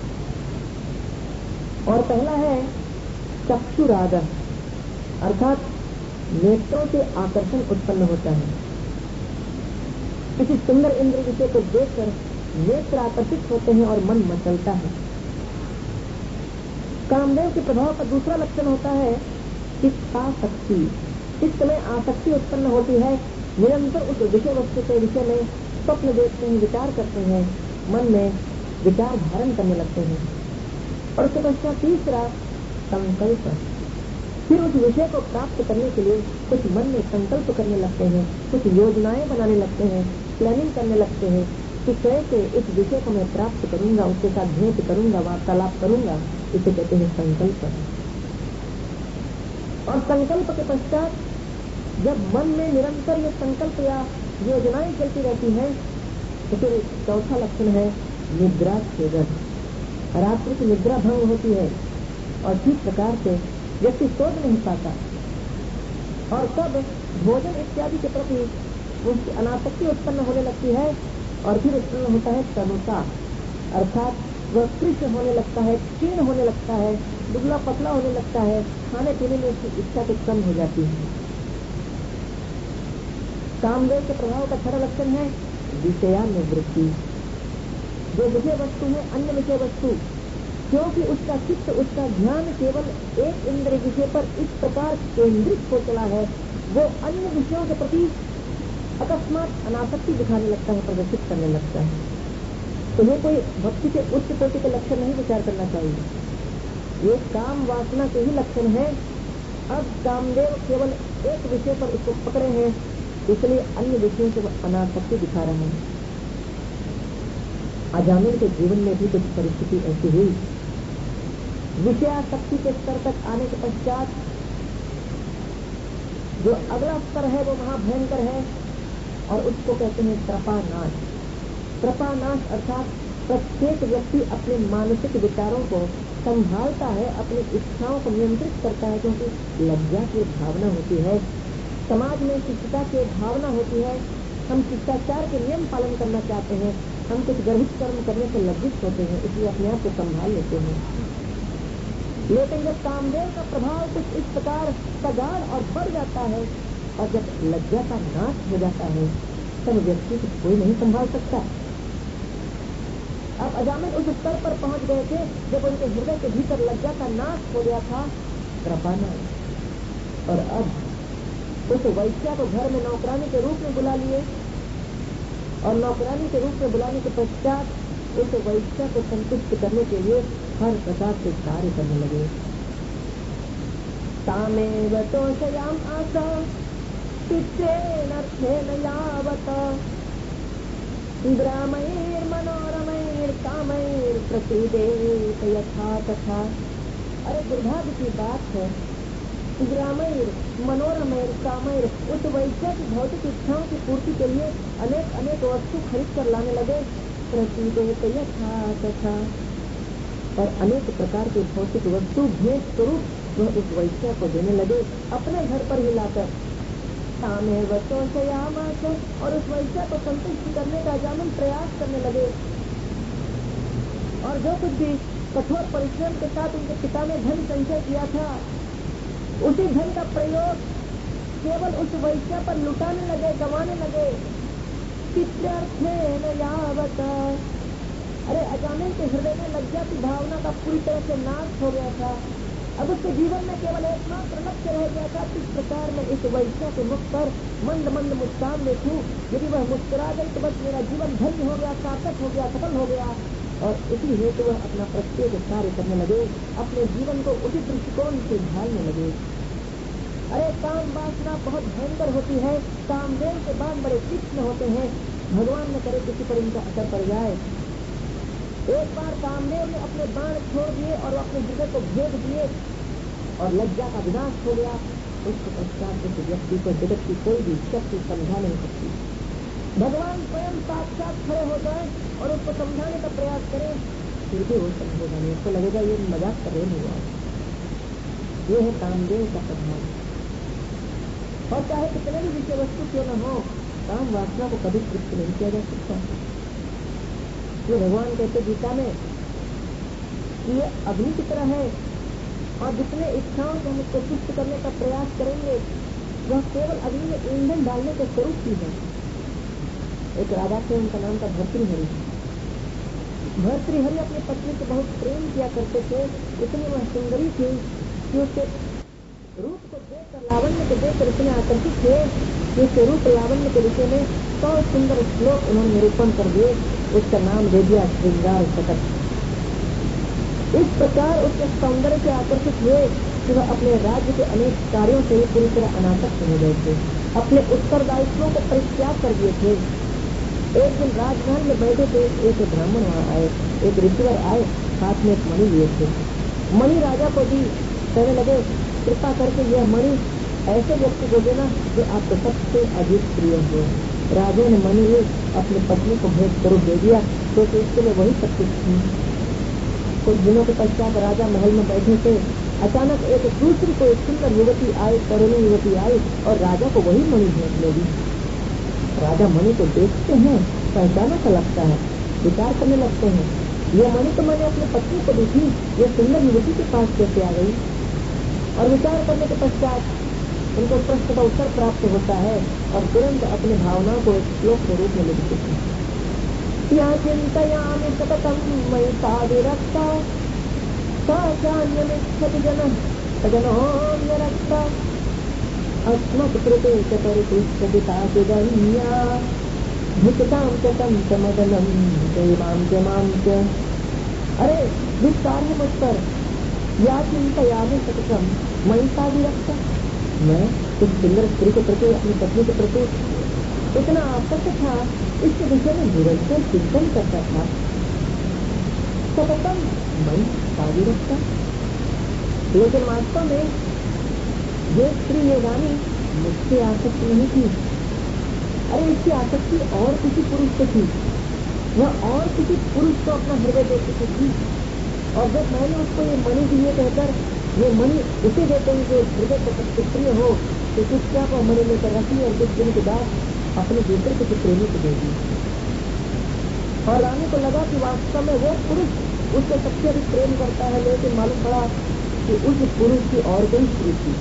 और पहला है चक्षुराग, अर्थात नेत्रों से आकर्षण उत्पन्न होता है। किसी सुंदर इंद्र विषय को देखकर नेत्र आकर्षित होते हैं और मन मचलता है। कामदेव के प्रभाव का दूसरा लक्षण होता है चित्तासक्ति। इस समय आसक्ति उत्पन्न होती है, निरंतर उस विषय वस्तु के विषय में स्वप्न देखते हैं, विचार करते हैं, मन में विचार धारण करने लगते हैं। और उसके पश्चात तीसरा संकल्प, फिर उस विषय को प्राप्त करने के लिए कुछ मन में संकल्प करने लगते हैं, कुछ योजनाएं बनाने लगते हैं, प्लानिंग करने लगते हैं कि कैसे इस विषय को मैं प्राप्त करूंगा, उसके साथ भेंट करूंगा, वार्तालाप करूंगा। इसे कहते हैं संकल्प। और संकल्प के पश्चात जब मन में निरंतर ये संकल्प या योजनाएं चलती रहती हैं तो फिर चौथा लक्षण है निद्रा छेदन। रात्रि की निद्रा भंग होती है और ठीक प्रकार से व्यक्ति सोच नहीं पाता, और तब भोजन इत्यादि के प्रति उसकी अनासक्ति उत्पन्न होने लगती है। और फिर उत्पन्न होता है तनुता, अर्थात वह कृष्ण होने लगता है, क्षीण होने लगता है, दुबला पतला होने लगता है, खाने पीने में उसकी इच्छा कुछ कम हो जाती है। कामदेव के प्रभाव का छठा लक्षण है विषयानुवृत्ति। जो विषय वस्तु है, अन्य विषय वस्तु, क्योंकि उसका चित्त, उसका ध्यान केवल एक इंद्रिय विषय पर इस प्रकार केंद्रित हो चला है, वो अन्य विषयों के प्रति अकस्मात अनासक्ति दिखाने लगता है, प्रदर्शित करने लगता है। तो ये कोई भक्ति के उच्च कोटि के लक्षण नहीं विचार करना चाहिए, ये काम वासना के ही लक्षण है। अब कामदेव केवल एक विषय पर उसको पकड़े हैं, इसलिए अन्य विषयों से अनासक्ति दिखा रहे हैं। अजामिल के जीवन में भी कुछ परिस्थिति ऐसी हुई। विषयासक्ति के स्तर तक आने के पश्चात जो अगला स्तर है वो महाभयंकर है, और उसको कहते हैं कृपानाश। कृपानाश अर्थात प्रत्येक व्यक्ति अपने मानसिक विचारों को संभालता है, अपनी इच्छाओं को नियंत्रित करता है, क्योंकि लज्जा की भावना होती है, समाज में शिष्टता की भावना होती है, हम शिष्टाचार के नियम पालन करना चाहते हैं, हम कुछ गर्भित कर्म करने से लज्जित होते हैं, इसलिए अपने आप को संभाल लेते हैं। लेकिन जब कामदेव का प्रभाव कुछ इस प्रकार सगाढ़ और बढ़ जाता है, और जब लज्जा का नाश हो जाता है, तब व्यक्ति को कोई नहीं संभाल सकता। अब अजामिल उस स्तर पर पहुंच गए थे जब उनके हृदय के भीतर लज्जा का नाश हो गया था, कृपानाश। और अब उस वैश्या को घर में नौकरानी के रूप में बुला लिए, और नौकरानी के रूप में बुलाने के पश्चात उस वैश्या को संतुष्ट करने के लिए हर प्रकार से कार्य करने लगे। तामेव तोषयाम आशा चित्तेन अर्थेन यावत ग्रामैर मनोरमैर कामैर प्रसीदेत यथा तथा। अरे दुर्भाग्य की बात है, ग्रामैर मनोरमैर कामैर, उस वैश्या की भौतिक इच्छाओं की पूर्ति के लिए अनेक अनेक वस्तु खरीद कर लाने लगे। प्रसीदेत यथा तथा, और अनेक प्रकार के भौतिक वस्तु भेंट स्वरूप वह उस वैश्या को देने लगे, अपने घर पर ही लाकर। तामेव तोषयामास, और उस वैश्या को संतुष्ट करने का जामन प्रयास करने लगे। और जो कुछ भी कठोर परिश्रम के साथ उनके पिता ने धन संचय किया था, उसी धन का प्रयोग केवल उस वैश्या पर लुटाने लगे, गंवाने लगे। चित्तार्थेन यावत, अरे अजामिल के हृदय में लज्जा की भावना का पूरी तरह से नाश हो गया था। अब उसके जीवन में केवल एकमात्र लक्ष्य रह गया था, किस प्रकार मैं इस वैश्या के मुख पर मंद मंद मुस्कान देखूं। यदि वह मुस्कुरा गई तो बस मेरा जीवन धन्य हो गया, सार्थक हो गया, सफल हो गया। और इसी हेतु तो वह अपना प्रत्येक कार्य करने लगे, अपने जीवन को उसी दृष्टिकोण से ढालने लगे। अरे काम वासना बहुत भयंकर होती है, कामदेव के बाण बड़े तीक्ष्ण होते हैं, भगवान न करे किसी पर इनका असर पड़ जाए। एक बार कामदेव ने अपने बाण छोड़ दिए और अपने हृदय को भेद दिए और लज्जा का विनाश हो गया। उसके पश्चात उस व्यक्ति को जगत की कोई भी शक्ति समझा नहीं सकती। भगवान स्वयं साक्षात खड़े हो जाए और उसको समझाने का प्रयास करें, फिर भी वो समझेगा नहीं, उसको लगेगा ये मजाक कर रहे हुआ। ये है कामदेव का प्रभाव। और चाहे कितने भी विषय वस्तु क्यों न हो, काम वासना को कभी तृप्त नहीं किया जा सकता। ये भगवान कहते गीता में कि ये अग्नि की तरह है, और जितने इच्छाओं से हम इसको तुष्ट करने का प्रयास करेंगे वह केवल अग्नि में ईंधन डालने के स्वरूप ही है। एक राजा थे, उनका नाम था भर्तृहरि। भर्तृहरि अपनी पत्नी से बहुत प्रेम किया करते थे, इतनी वह सुंदरी थी कि उसके रूप को देखकर, लावण्य को देखकर इतने आकर्षित थे कि उसके रूप लावण्य के विषय में सौ सुंदर श्लोक उन्होंने निरूपण कर दिए। उसका नाम दे दिया श्रृंगार शतक। इस प्रकार उसके सौंदर्य से आकर्षित हुए कि वह अपने राज्य के अनेक कार्यों से ही पूरी तरह अनासक्त हो गए थे, अपने उत्तरदायित्वों को परित्याग कर दिए थे। एक दिन राजमहल में बैठे थे, एक ब्राह्मण वहां आए, एक ऋषिवर आए, हाथ में एक मणि लिए थे। मणि राजा को दी, कहने लगे कृपा करके यह मणि ऐसे व्यक्ति को देना जो आपको सबसे अधिक प्रिय हो। राजा ने मणि अपनी पत्नी को भेंट स्वरूप दे दिया, क्योंकि इसके लिए वही सब कुछ थी। कुछ दिनों के पश्चात राजा महल में बैठे थे, अचानक एक दूसरी को एक सुंदर युवती आई, तरुणी युवती आई और राजा को वही मणि भेंट ले दी। राजा मणि को देखते हैं, पहचाना सा लगता है, विचार करने लगते हैं, यह मणि तो मैंने अपनी पत्नी को दी थी, यह सुंदर युवती के पास कैसे आ गई। और विचार करने के पश्चात उनको प्रश्न का उत्तर प्राप्त होता है और तुरंत अपनी भावनाओं को एक श्लोक के रूप में लिखते हैं। या चिंतयामि सततं मयि साविरक्ता सा चान्यमिच्छति जनः सजनोऽन्यरक्ता अस्मत्कृते च परितुष्यति ताचिदन्या भिक्षतां च तं च मदनं चैवां च मां च। अरे विस्तार है मुझ पर। या चिंतयामि सततं मयि साविरक्ता, मैं उस सुंदर स्त्री के प्रति, अपनी पत्नी के प्रति इतना आसक्त था, इसके विषय में निरंतर चिंतन करता था। सततम मन सावी रखता, लेकिन वास्तव में ये स्त्री, ये रानी मुझसे आसक्त नहीं थी। अरे इसकी आसक्ति और किसी पुरुष से थी, वह और किसी पुरुष को अपना हृदय दे चुकी थी। और जब मैंने उसको ये मणि दी कहकर ये मणि उसे देते हैं जो हृदय को प्रिय हो, तो चुपचाप वह मणि लेकर रखी और कुछ दिन के बाद अपने दूसरे किसी प्रेमी को दे दी। और रानी को लगा कि वास्तव में वो पुरुष उससे सबसे अधिक प्रेम करता है, लेकिन मालूम पड़ा कि उस पुरुष की और कोई स्त्री थी।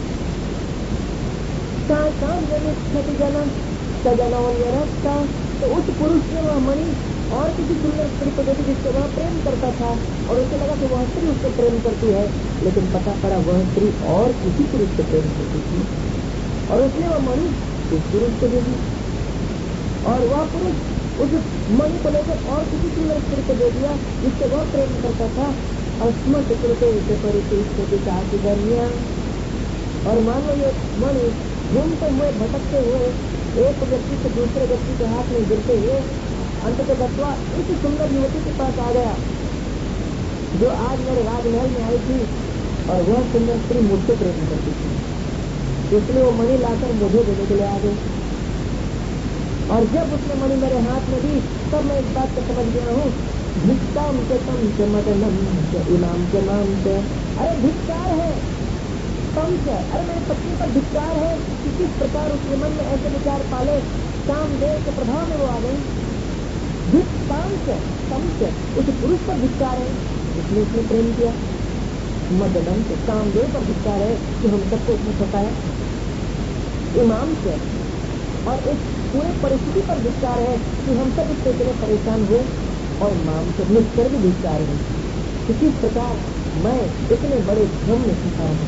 जन सजनोन्यरक्ता, तो उस पुरुष ने वह मणि और किसी सुंदर स्त्री को दे दी जिससे वह प्रेम करता था, और उसे लगा कि वह स्त्री उससे प्रेम करती है, लेकिन पता पड़ा वह स्त्री और किसी पुरुष से प्रेम करती थी, और उसने वह मणि उस पुरुष को दे दी। और वह पुरुष उस मणि को लेकर और किसी सुंदर स्त्री को दे दिया जिससे वह प्रेम करता था। अस्मत् कृते परितुष्यति। और मान लो ये मणि घूमते हुए, भटकते हुए, एक व्यक्ति से दूसरे व्यक्ति के हाथ में गिरते हुए अंततः इस सुंदर युवती के पास आ गया जो आज मेरे राजमहल में आई थी, और वह सुंदर स्त्री मुझसे प्रेम करती थी, इसलिए वो मणि लाकर मुझे देने के लिए आ गई। और जब उसने मणि मेरे हाथ में दी तब मैं इस बात को समझ गया हूँ, भिक्षाम च तम च मदनम च इमाम च नाम च। अरे भिक्षार है तम च, अरे मेरी पत्नी पर भिक्षार है कि किस प्रकार उसके मन में ऐसे विचार पाले, कामदेव के प्रभाव में वो आ गई। भिक्षाम च तम च, उस पुरुष पर भिक्षार है जिसने उसने प्रेम किया। मदनम च, कामदेव पर भिक्षार है कि हम सबको उसने सताया। इमाम च, और इस पूरे परिस्थिति पर भिक्षार है कि हम सब इससे इतने परेशान हुए। और माम से मुझ पर भी भिक्षार है कि किस प्रकार मैं इतने बड़े भ्रम में फंसा हूं।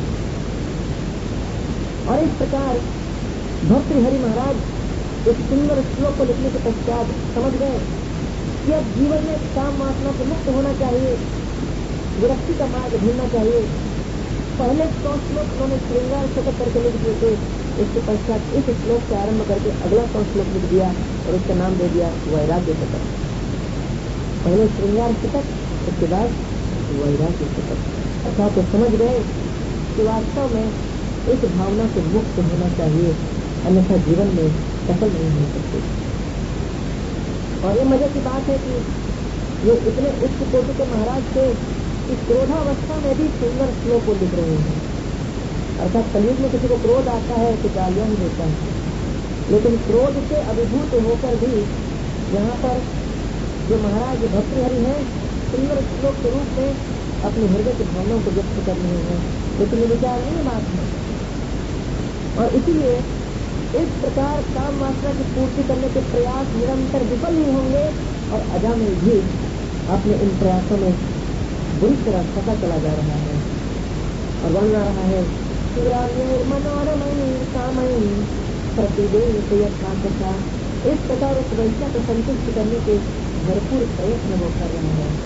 और इस प्रकार भर्तृहरि महाराज इस सुंदर श्लोक को लिखने के पश्चात समझ गए कि अब जीवन में काम वासना से मुक्त होना चाहिए, विरक्ति का मार्ग ढूंढना चाहिए। पहले सौ श्लोक उन्होंने श्रृंगार शतक करके लिख दिए थे, इसके पश्चात इस श्लोक से आरंभ करके अगला सौ श्लोक लिख दिया और उसका नाम दे दिया वैराग्य शतक। पहले श्रृंगार शतक, उसके बाद वैराग्य शतक। अर्थात तो समझ गए कि वास्तव में इस भावना से मुक्त होना चाहिए, अन्यथा जीवन में सफल नहीं हो सकते। और ये मजे की बात है कि ये इतने उच्च कोटि के महाराज थे कि क्रोधावस्था में भी सुंदर श्लोक को लिख रहे हैं। अर्थात कलयुग में किसी को क्रोध आता है तो गालियां ही देता है, लेकिन क्रोध से अभिभूत होकर भी यहाँ पर जो महाराज भर्तृहरि हैं सुंदर श्लोक के रूप में अपने हृदय की भावनाओं को व्यक्त कर रहे हैं, लेकिन ये विचार नहीं बात है। और इसीलिए इस प्रकार काम वासना की पूर्ति करने के प्रयास निरंतर विफल नहीं होंगे, और अजामिल भी अपने इन प्रयासों में बुरी तरह फंसा चला जा रहा है। और बन रहा है मनोरमयी कामयी प्रतिदेश यथा। इस प्रकार उस वैश्या को संतुष्ट करने के भरपूर प्रयत्न वो कर रहे हैं।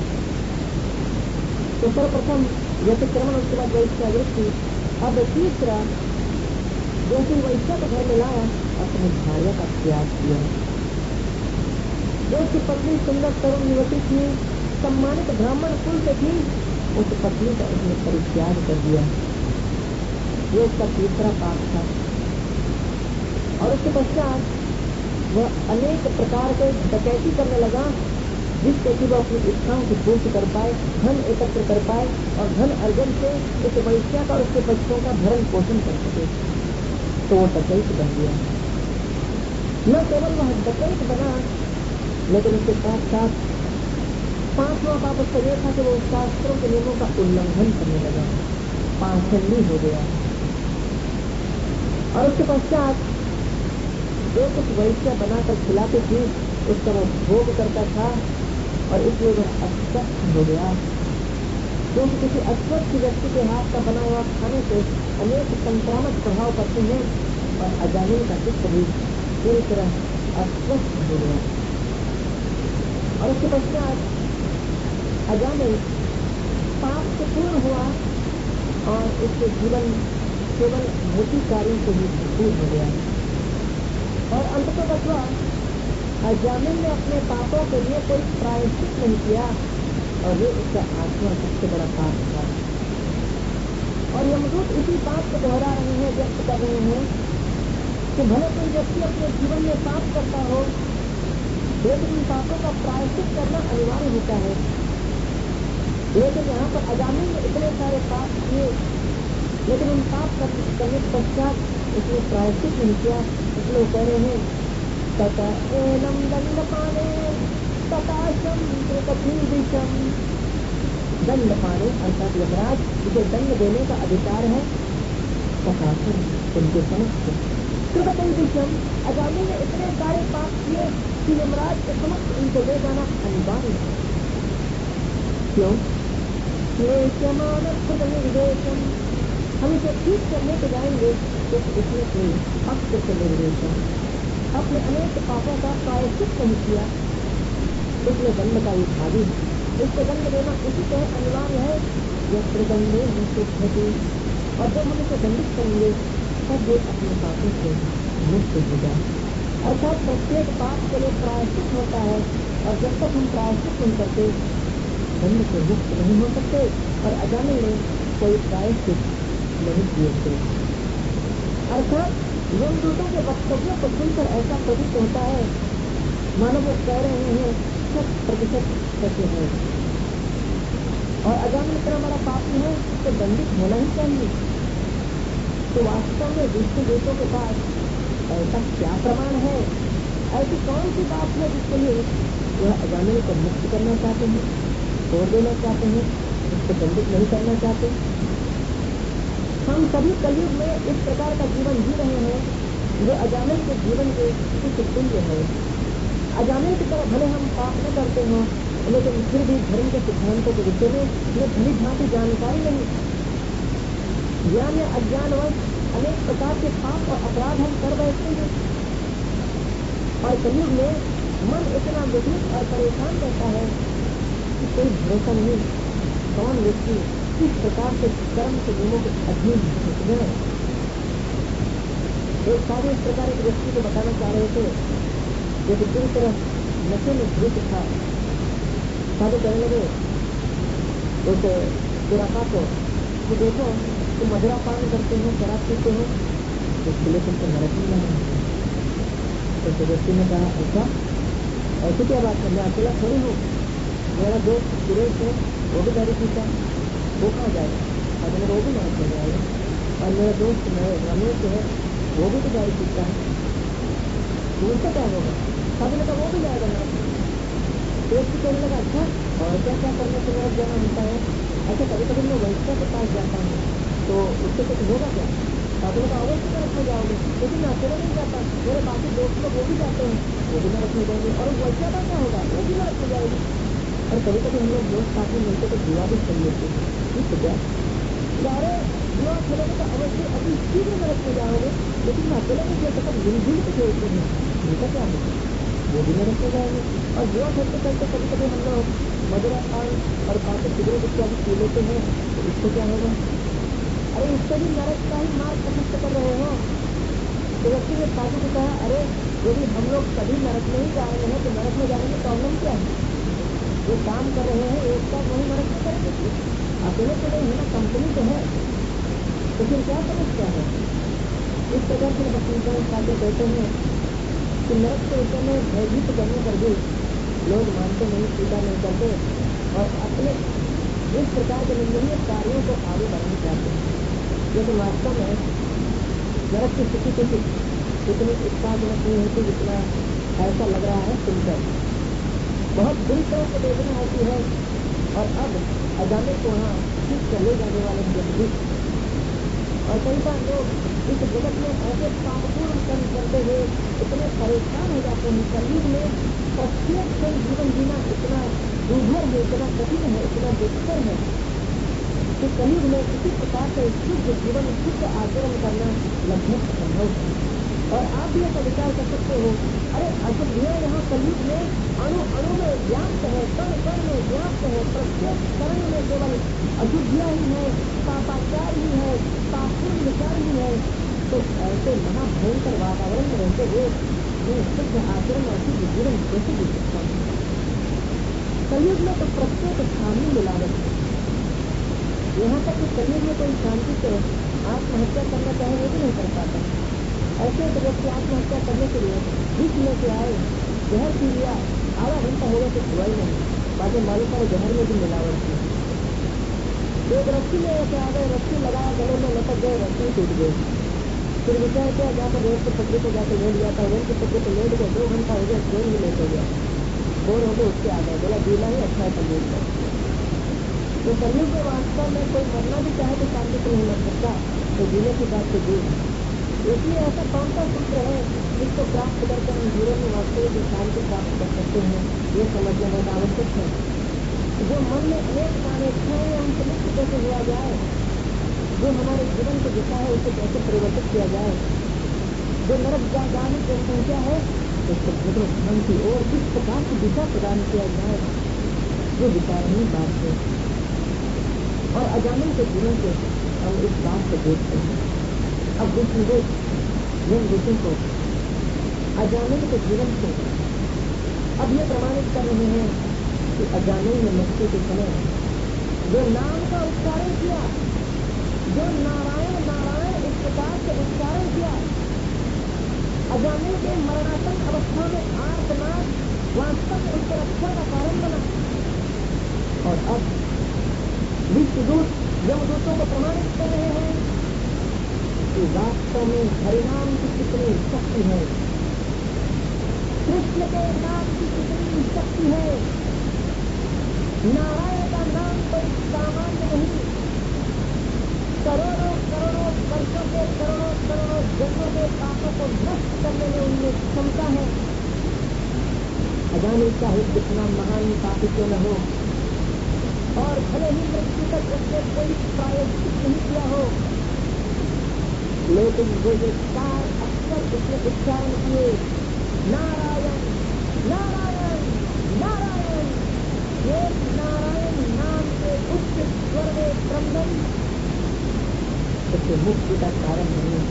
तो सर्वप्रथम व्यतिक्रमण, उसके बाद वैश्या वृत्ति, अब तीसरा जैसे वैश्या को घर में लाया अपनी भार्या का त्याग किया। जो उसकी पत्नी सुंदर तरुण युवती थी, सम्मानित ब्राह्मण कुल से थी, उस पत्नी का उसने परित्याग कर दिया। ये उसका तीसरा पाप था। और उसके पश्चात वह अनेक प्रकार के डकैती करने लगा, जिससे कि वह अपनी इच्छाओं की पूर्ति कर पाए, धन एकत्र कर पाए और धन अर्जन से उस वैश्या का और उसके बच्चों का भरण पोषण कर सके। तो वो डकैत बन गया। न केवल वह डकैत बना, लेकिन उसके साथ साथ पांचवा पाप उसका यह था कि वो शास्त्रों के नियमों का उल्लंघन करने लगा, पाखंडी हो गया। और उसके पश्चात जो कुछ वैश्या बनाकर खिलाती थी उसका वह भोग करता था और इसलिए वह अस्वस्थ हो गया। क्योंकि किसी अस्वस्थ व्यक्ति के हाथ का बना हुआ खाने से अनेक संक्रामक प्रभाव पड़ते हैं और अजामिल का चित्त भी पूरी तरह अस्वस्थ हो गया। और उसके पश्चात अजामिल पाप से पूर्ण हुआ और उसके जीवन केवल मोटी कार्यों से ही भरपूर हो गया। और अंततः अजामिल ने अपने पापों के लिए कोई प्रायश्चित नहीं किया और ये उसका आत्मा सबसे बड़ा पाप था। और यमदूत इसी बात को दोहरा रहे हैं, व्यक्त कर रहे हैं कि भले कोई व्यक्ति अपने जीवन में पाप करता हो, लेकिन इन पापों का प्रायश्चित करना अनिवार्य होता है। लेकिन यहाँ पर अजामिल ने इतने सारे पाप किए, लेकिन उन पाप करने के पश्चात उसने प्रायश्चित नहीं किया। इसलिए कह रहे हैं तथा एनम दंड पाने तथाशम कृतभीषम, दंड पाने अर्थात यमराज जिसे दंड देने का अधिकार है, तथाशम उनके समक्ष कृतभीषम, अजामिल ने इतने सारे पाप किए कि यमराज के समक्ष उनको ले जाना अनिवार्य है। क्यों? निर्देशम, हम इसे ठीक करने के जाएंगे तो इसमें कोई भक्त से निर्देश है। अपने अनेक पापों का प्रायश्चित नहीं किया, इसलिए दंड का ये भागी है। इसको दंड देना इसी तरह अनिवार्य है। यह प्रदंडे होती और जब हम इसे दंडित करेंगे तब वो अपने पापों से मुक्त हो जाए। अर्थात प्रत्येक पाप के लिए प्रायश्चित होता है और जब तक हम प्रायश्चित नहीं करते दंड से मुक्त नहीं हो सकते। और अजामिल ने कोई प्रायश्चित नहीं किए थे। अर्थात यमदूतों के वक्तव्यों को सुनकर ऐसा प्रतीत होता है मानो वो कह रहे हैं शत प्रतिशत सत्य है और अजामिल इतना बड़ा पापी है तो दंडित होना ही चाहिए। तो वास्तव में विष्णु दूतों के पास ऐसा क्या प्रमाण है, ऐसी कौन सी बात है जिसके लिए वह अजामिल को मुक्त करना चाहते हैं, छोड़ देना चाहते हैं, उसको दंडित नहीं करना चाहते। हम सभी कलयुग में इस प्रकार का जीवन जी रहे हैं जो अजामिल के जीवन के कुछ तुल्य है। अजामिल की तरह भले हम पाप न करते हों, लेकिन फिर भी धर्म के सिद्धांतों के विषय में हमें भली भांति जानकारी नहीं। ज्ञान या अज्ञानवश अनेक प्रकार के पाप और अपराध हम कर बैठते हैं और कलयुग में मन इतना विचलित और परेशान रहता है कि कोई भरोसा नहीं कौन व्यक्ति किस प्रकार से कर्म के नियमों के अधीन है। एक साधु इस प्रकार एक व्यक्ति को बताना चाह रहे थे जो कि पूरी तरह नशे में धृत था। साधु कहने लगे उस पुराका को कि देखो तुम मदिरा पान करते हो, शराब पीते हो, इसके लिए तुमको नरक में जाना है। तो व्यक्ति ने कहा ऐसा ऐसी क्या बात है, मैं अकेला थोड़ी हूँ, मेरा दोस्त सुरेश है वो भी दारू पीता, वो कहाँ जाएगा, और मेरा वो भी नरक में जाएगा। और मेरा दोस्त रमेश है वो भी तो दारू पीता है, तो उसका क्या होगा? साधु ने कहा वो भी जाएगा नरक में। व्यक्ति कहने लगा अच्छा और क्या क्या करने से नरक जाना होता है? अच्छा कभी कभी मैं वैश्या के पास जाता हूँ तो उससे कुछ होगा क्या? साधु ने कहा अवश्य नरक में जाओगे, लेकिन मैं अकेला नहीं जाता, मेरे बाकी दोस्त लोग वो भी जाते हैं, वो भी नरक में जाएंगे। और वैश्या का क्या होगा? वो भी नरक में जाएगी। और कभी कभी हम लोग दोस्त साथ में मिलते तो जुआ भी खेल लेते हैं, ठीक है क्या? सारे जुआ खेलोगे तो अवश्य अभी शीघ्र नरक में जाओगे, लेकिन मैं अकेला नहीं खेल सकता, मिलजुल के खेलते हैं, उनका क्या होगा? वो भी नरक में जाएंगे। और जुआ खेलते खेलते कभी कभी हम लोग मदिरा पान और पाते सिगरेट इत्यादि पी लेते हैं, तो इससे क्या होगा? अरे इससे भी नरक का ही मार्ग प्रशस्त कर रहे हो। तो व्यक्ति ने साधु को कहा, अरे यदि हम लोग सभी नरक में ही जा रहे हैं तो नरक में जाने में प्रॉब्लम क्या है? जो काम कर रहे हैं एक साथ वही नरक में करेंगे, अकेले तो नहीं है ना, कंपनी तो है, तो फिर क्या समस्या है? इस प्रकार से वकील साधु कहते हैं कि नरक के विषय में भयभीत करने पर भी लोग मानते नहीं, स्वीकार नहीं करते और अपने इस प्रकार के निंदनीय कार्यों को आगे बढ़ाना चाहते हैं। लेकिन वास्तव में नरक की स्थिति कुछ इतनी उत्साहजनक नहीं होती जितना ऐसा लग रहा है सुनकर। बहुत बुरी तरह से वेदना होती है और अब अजाने को वहाँ ठीक चले जाने वाले व्यक्ति और कई बार लोग इस जगत में ऐसे पापपूर्ण कर्म करते हुए इतने परेशान हो जाते हैं। कलयुग में प्रत्येक कोई जीवन जीना इतना दुर्भर है, इतना कठिन है, इतना दुष्कर है कि कलयुग में किसी प्रकार से शुद्ध जीवन, शुद्ध आचरण करना लगभग संभव है। और आप भी ऐसा विचार कर सकते हो, अरे अशुद्धियाँ यहाँ कलयुग में अणु अणु में व्याप्त है, कण कण में व्याप्त है, प्रत्येक करण में केवल अशुद्धियाँ ही है, पापाचार ही है, पापूर्ण विचार ही है। तो ऐसे महाभयंकर वातावरण में रहते हुए ये शुद्ध आचरण और शुद्ध जीवन कैसे जी सकता है? कलयुग में तो प्रत्येक स्थान में मिलावट है। यहाँ तक कि कलयुग में कोई शांति से आत्महत्या करना चाहे वो भी नहीं कर पाता। ऐसे तो व्यक्ति आत्महत्या करने के लिए विष लेके आए, जहर पी लिया, आधा घंटा हो गया तो हुआ ही नहीं, बाकी मालूम पड़े जहर में भी मिलावट थी। एक रस्सी में ऐसे आ गए, रस्सी लगाया, गले में लटक गए, रस्सी टूट गई। फिर विचार किया, जाकर रेल के पटरी को जाकर लेट गया था, रेल के पटरी को लेट गए, दो घंटा हो गया, ट्रेन भी लेट हो गया, बोर हो गए, उसके आ गए, बोला जीना ही अच्छा है कलयुग में। तो कलयुग में वास्तव में कोई मरना भी चाहे तो शांति से नहीं मर सकता, तो जीने की बात तो दूर है। इसलिए ऐसा कौन सा सूत्र है जिसको प्राप्त करके हम जीवन में वास्तविक शांति प्राप्त कर सकते हैं, ये समझना बहुत आवश्यक है। जो मन में अनेक कामेक्षाएं हमसे मुक्त कैसे हुआ जाए, जो हमारे जीवन की दिशा है उसे कैसे परिवर्तित किया जाए, जो नरक जाने की संख्या है उसको भगवत धर्म की ओर किस प्रकार की दिशा प्रदान किया जाए, ये विचारणीय बात है। और अजाने के जीवन से हम इस बात को देखते हैं। अब देखिए जिन विषय को अजाने के जीवन से अब ये प्रमाणित कर रहे हैं कि अजाने में मृत्यु के समय जो नाम का उच्चारण किया, जो नारायण नारायण इस प्रकार से उच्चारण किया, अजाने के मरणासन अवस्था में आर्तनाद वास्तव में उसके रक्षा का कारण बना। और अब विश्वदूत यमदूतों को प्रमाणित कर रहे हैं कि वास्तव में हरिनाम की कितनी शक्ति है, कृष्ण के नाम की कितनी शक्ति है। नारायण का नाम कोई सामान्य नहीं, करोड़ों करोड़ों वर्षों के करोड़ों करोड़ों जन्मों के पापों को नष्ट करने में उनमें क्षमता है। अजाने चाहे कितना महान पापी क्यों न हो और भले ही मृत्यु तक उसने कोई प्रायश्चित नहीं किया हो, लेकिन वो ये चार अक्षर उसने उच्चारण किए, नारायण नारायण नारायण, ये नारायण नाम के उच्च स्वर में क्रमदन उसके मुक्ति का कारण नहीं।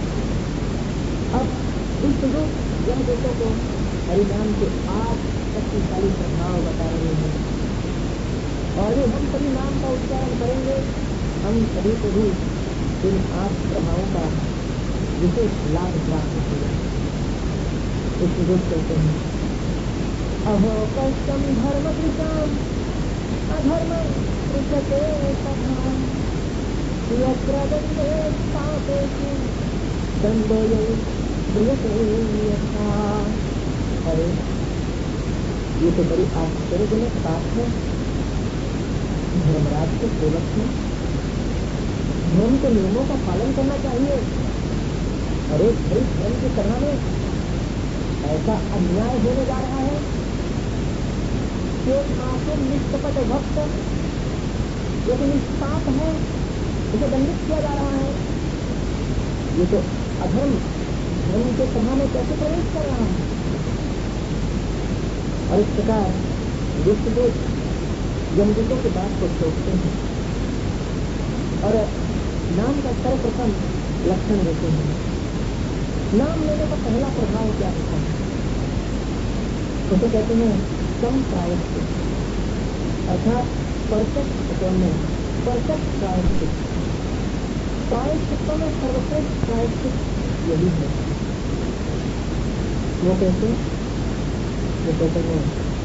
अब विश्वदूत यमदूतों को हरिनाम के आठ शक्तिशाली प्रभाव बता रहे हैं और ये हम सभी नाम का उच्चारण करेंगे, हम सभी को भी इन आठ प्रभावों का विशेष लाभ प्राप्त होगा। विश्वदूत कहते हैं, अहो कष्टम धर्म कृषाम अधर्म कृषते तथा यत्र दंडे पापेषु दंडो क्रियते यथा। अरे ये तो बड़ी आश्चर्यजनक बात है। धर्मराज के सेवक हैं, धर्म के नियमों का पालन करना चाहिए, अरे भाई धर्म की सभा में ऐसा अन्याय होने जा रहा है कि एक मासूम निष्कपट भक्त जो कि निष्पाप है उसे दंडित किया जा रहा है। ये तो अधर्म धर्म के सभा में कैसे प्रवेश कर रहा है? और इस प्रकार दुष्टदूत यमदूतों की बात को सोचते हैं और नाम का सर्वप्रथम लक्षण देते हैं। नाम लेने का पहला प्रभाव क्या होता है? उसे कहते हैं सम प्रायश्चित, अर्थात परफेक्ट अटोनमेंट, परफेक्ट प्रायश्चित। प्रायश्चितों में सर्वश्रेष्ठ प्रायश्चित यही है। वो कहते हैं वो कहते हैं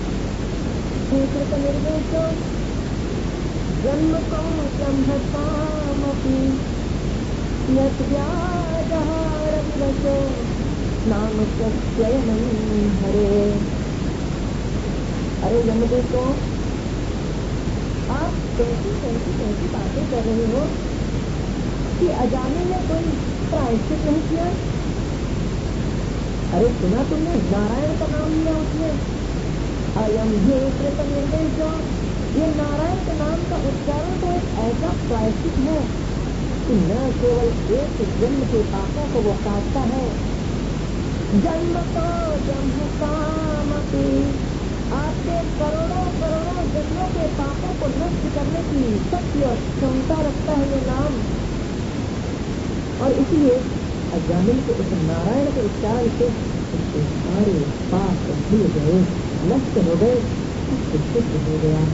निर्देशो जन्म कौमपी यद्याजहारविवशो नाम स्वयं हरे। अरे यमदूतों, आप कैसी कैसी कैसी बातें कर रहे हो कि अजाने में कोई प्रायश्चित नहीं किया? अरे सुना तुमने, नारायण का नाम लिया उसने, अयम हे कृत निर्देशो। ये नारायण के नाम का उच्चारण तो एक ऐसा प्रायश्चित है कि न केवल एक जन्म के पापों को वो काटता है, जन्म तो जन्म कामपि, आपके करोड़ों करोड़ों जन्मों के पापों को नष्ट करने की शक्ति और क्षमता रखता है ये नाम। और इसलिए अजामिल के उस नारायण के उच्चारण से उसके सारे पाप धुल गए, नष्ट हो गए, शुद्ध हो गया।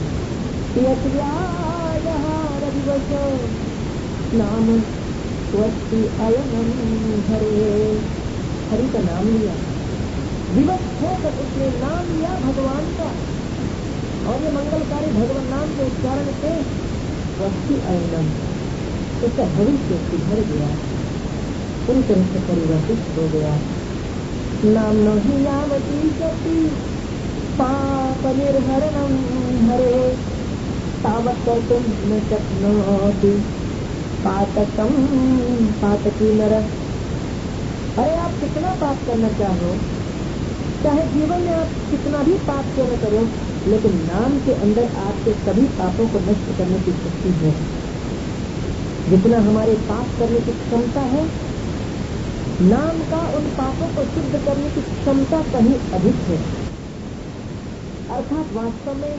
रविवशो नाम स्वस्ति अयनम हरे। हरि का नाम लिया, विवश होकर उसने नाम लिया भगवान का, और ये मंगलकारी भगवान नाम के उच्चारण से स्वस्ति अयनम, उसका भविष्य सुधर गया, पूरी तरह से परिवर्तित हो गया। नाम हि यावती शक्ति पाप निर्हरणम हरे, तावत् कर्तुं न शक्नोति पातकम पातकी नर। अरे आप कितना पाप करना चाहो, चाहे जीवन में आप कितना भी पाप क्यों न करो, लेकिन नाम के अंदर आपके सभी पापों को नष्ट करने की शक्ति है। जितना हमारे पाप करने की क्षमता है, नाम का उन पापों को शुद्ध करने की क्षमता कहीं अधिक है। अर्थात वास्तव में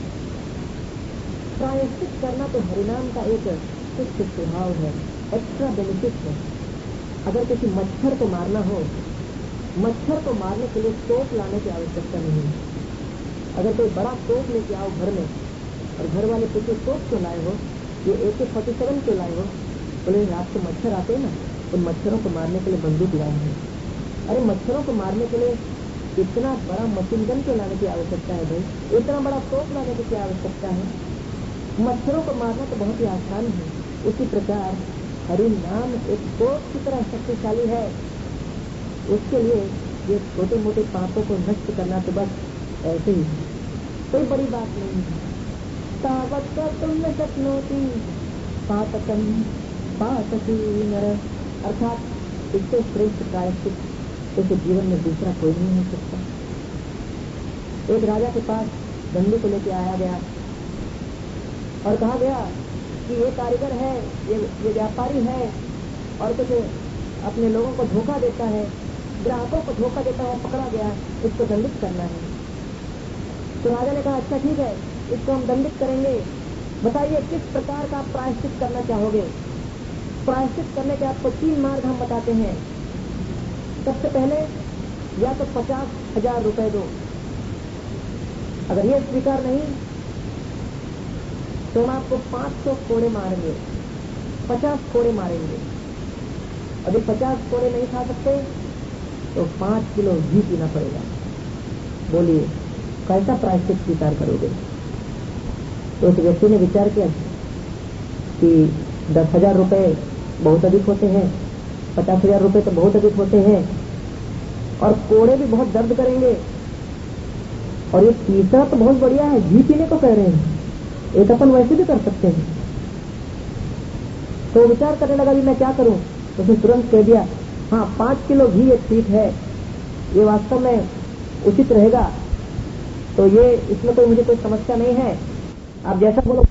प्रायश्चित करना तो हरिनाम का एक उच्च स्वभाव है, एक्स्ट्रा बेनिफिट है। अगर किसी मच्छर को मारना हो, मच्छर को मारने के लिए तोप लाने की आवश्यकता नहीं है। अगर कोई बड़ा तोप लेके आओ घर में, और घर वाले पूछे तोप क्यों लाए हो, ये ए के फोर्टी सेवन क्यों लाए हो, बोले रात को मच्छर आते हैं ना, उन मच्छरों को मारने के लिए बंदूक लाए हैं। अरे मच्छरों को मारने के लिए इतना बड़ा मशीन गन क्यों लाने की आवश्यकता है भाई, इतना बड़ा तोप लाने की क्या आवश्यकता है? मच्छरों को मारना तो बहुत ही आसान है। उसी प्रकार हरि नाम एक तोप की तरह शक्तिशाली है, उसके लिए ये छोटे मोटे पापों को नष्ट करना तो बस ऐसे ही है, कोई बड़ी बात नहीं है। तावत् कर्तुं न शक्नोति पातकम पातकी नर, अर्थात इससे श्रेष्ठ प्रायश्चित इस जीवन में दूसरा कोई नहीं हो सकता। एक राजा के पास दंडी को लेकर आया गया और कहा गया कि ये कारीगर है, ये ये व्यापारी है और कुछ अपने लोगों को धोखा देता है, ग्राहकों को धोखा देता है, पकड़ा गया, इसको दंडित करना है। तो राजा ने कहा अच्छा ठीक है, इसको हम दंडित करेंगे, बताइए किस प्रकार का प्रायश्चित करना चाहोगे? प्रायश्चित करने के आपको तीन मार्ग हम बताते हैं। सबसे पहले या तो पचास हजार रुपए दो, अगर ये स्वीकार नहीं तो हम आपको पांच सौ कोड़े मारेंगे, पचास कोड़े मारेंगे। अगर पचास कोड़े नहीं खा सकते तो पांच किलो घी पीना पड़ेगा। बोलिए कैसा प्रायश्चित स्वीकार करोगे? तो उस व्यक्ति ने विचार किया कि दस हजार रुपए बहुत अधिक होते हैं, पचास हजार रुपए तो बहुत अधिक होते हैं, और कोड़े भी बहुत दर्द करेंगे, और ये तीसरा तो बहुत बढ़िया है, घी पीने को कह रहे हैं, एक अपन वैसे भी कर सकते हैं। तो विचार करने लगा भी मैं क्या करूं, तो उसने तुरंत कह दिया हाँ पांच किलो घी ये ठीक है, ये वास्तव में उचित रहेगा, तो ये इसमें कोई मुझे कोई समस्या नहीं है, आप जैसा बोलो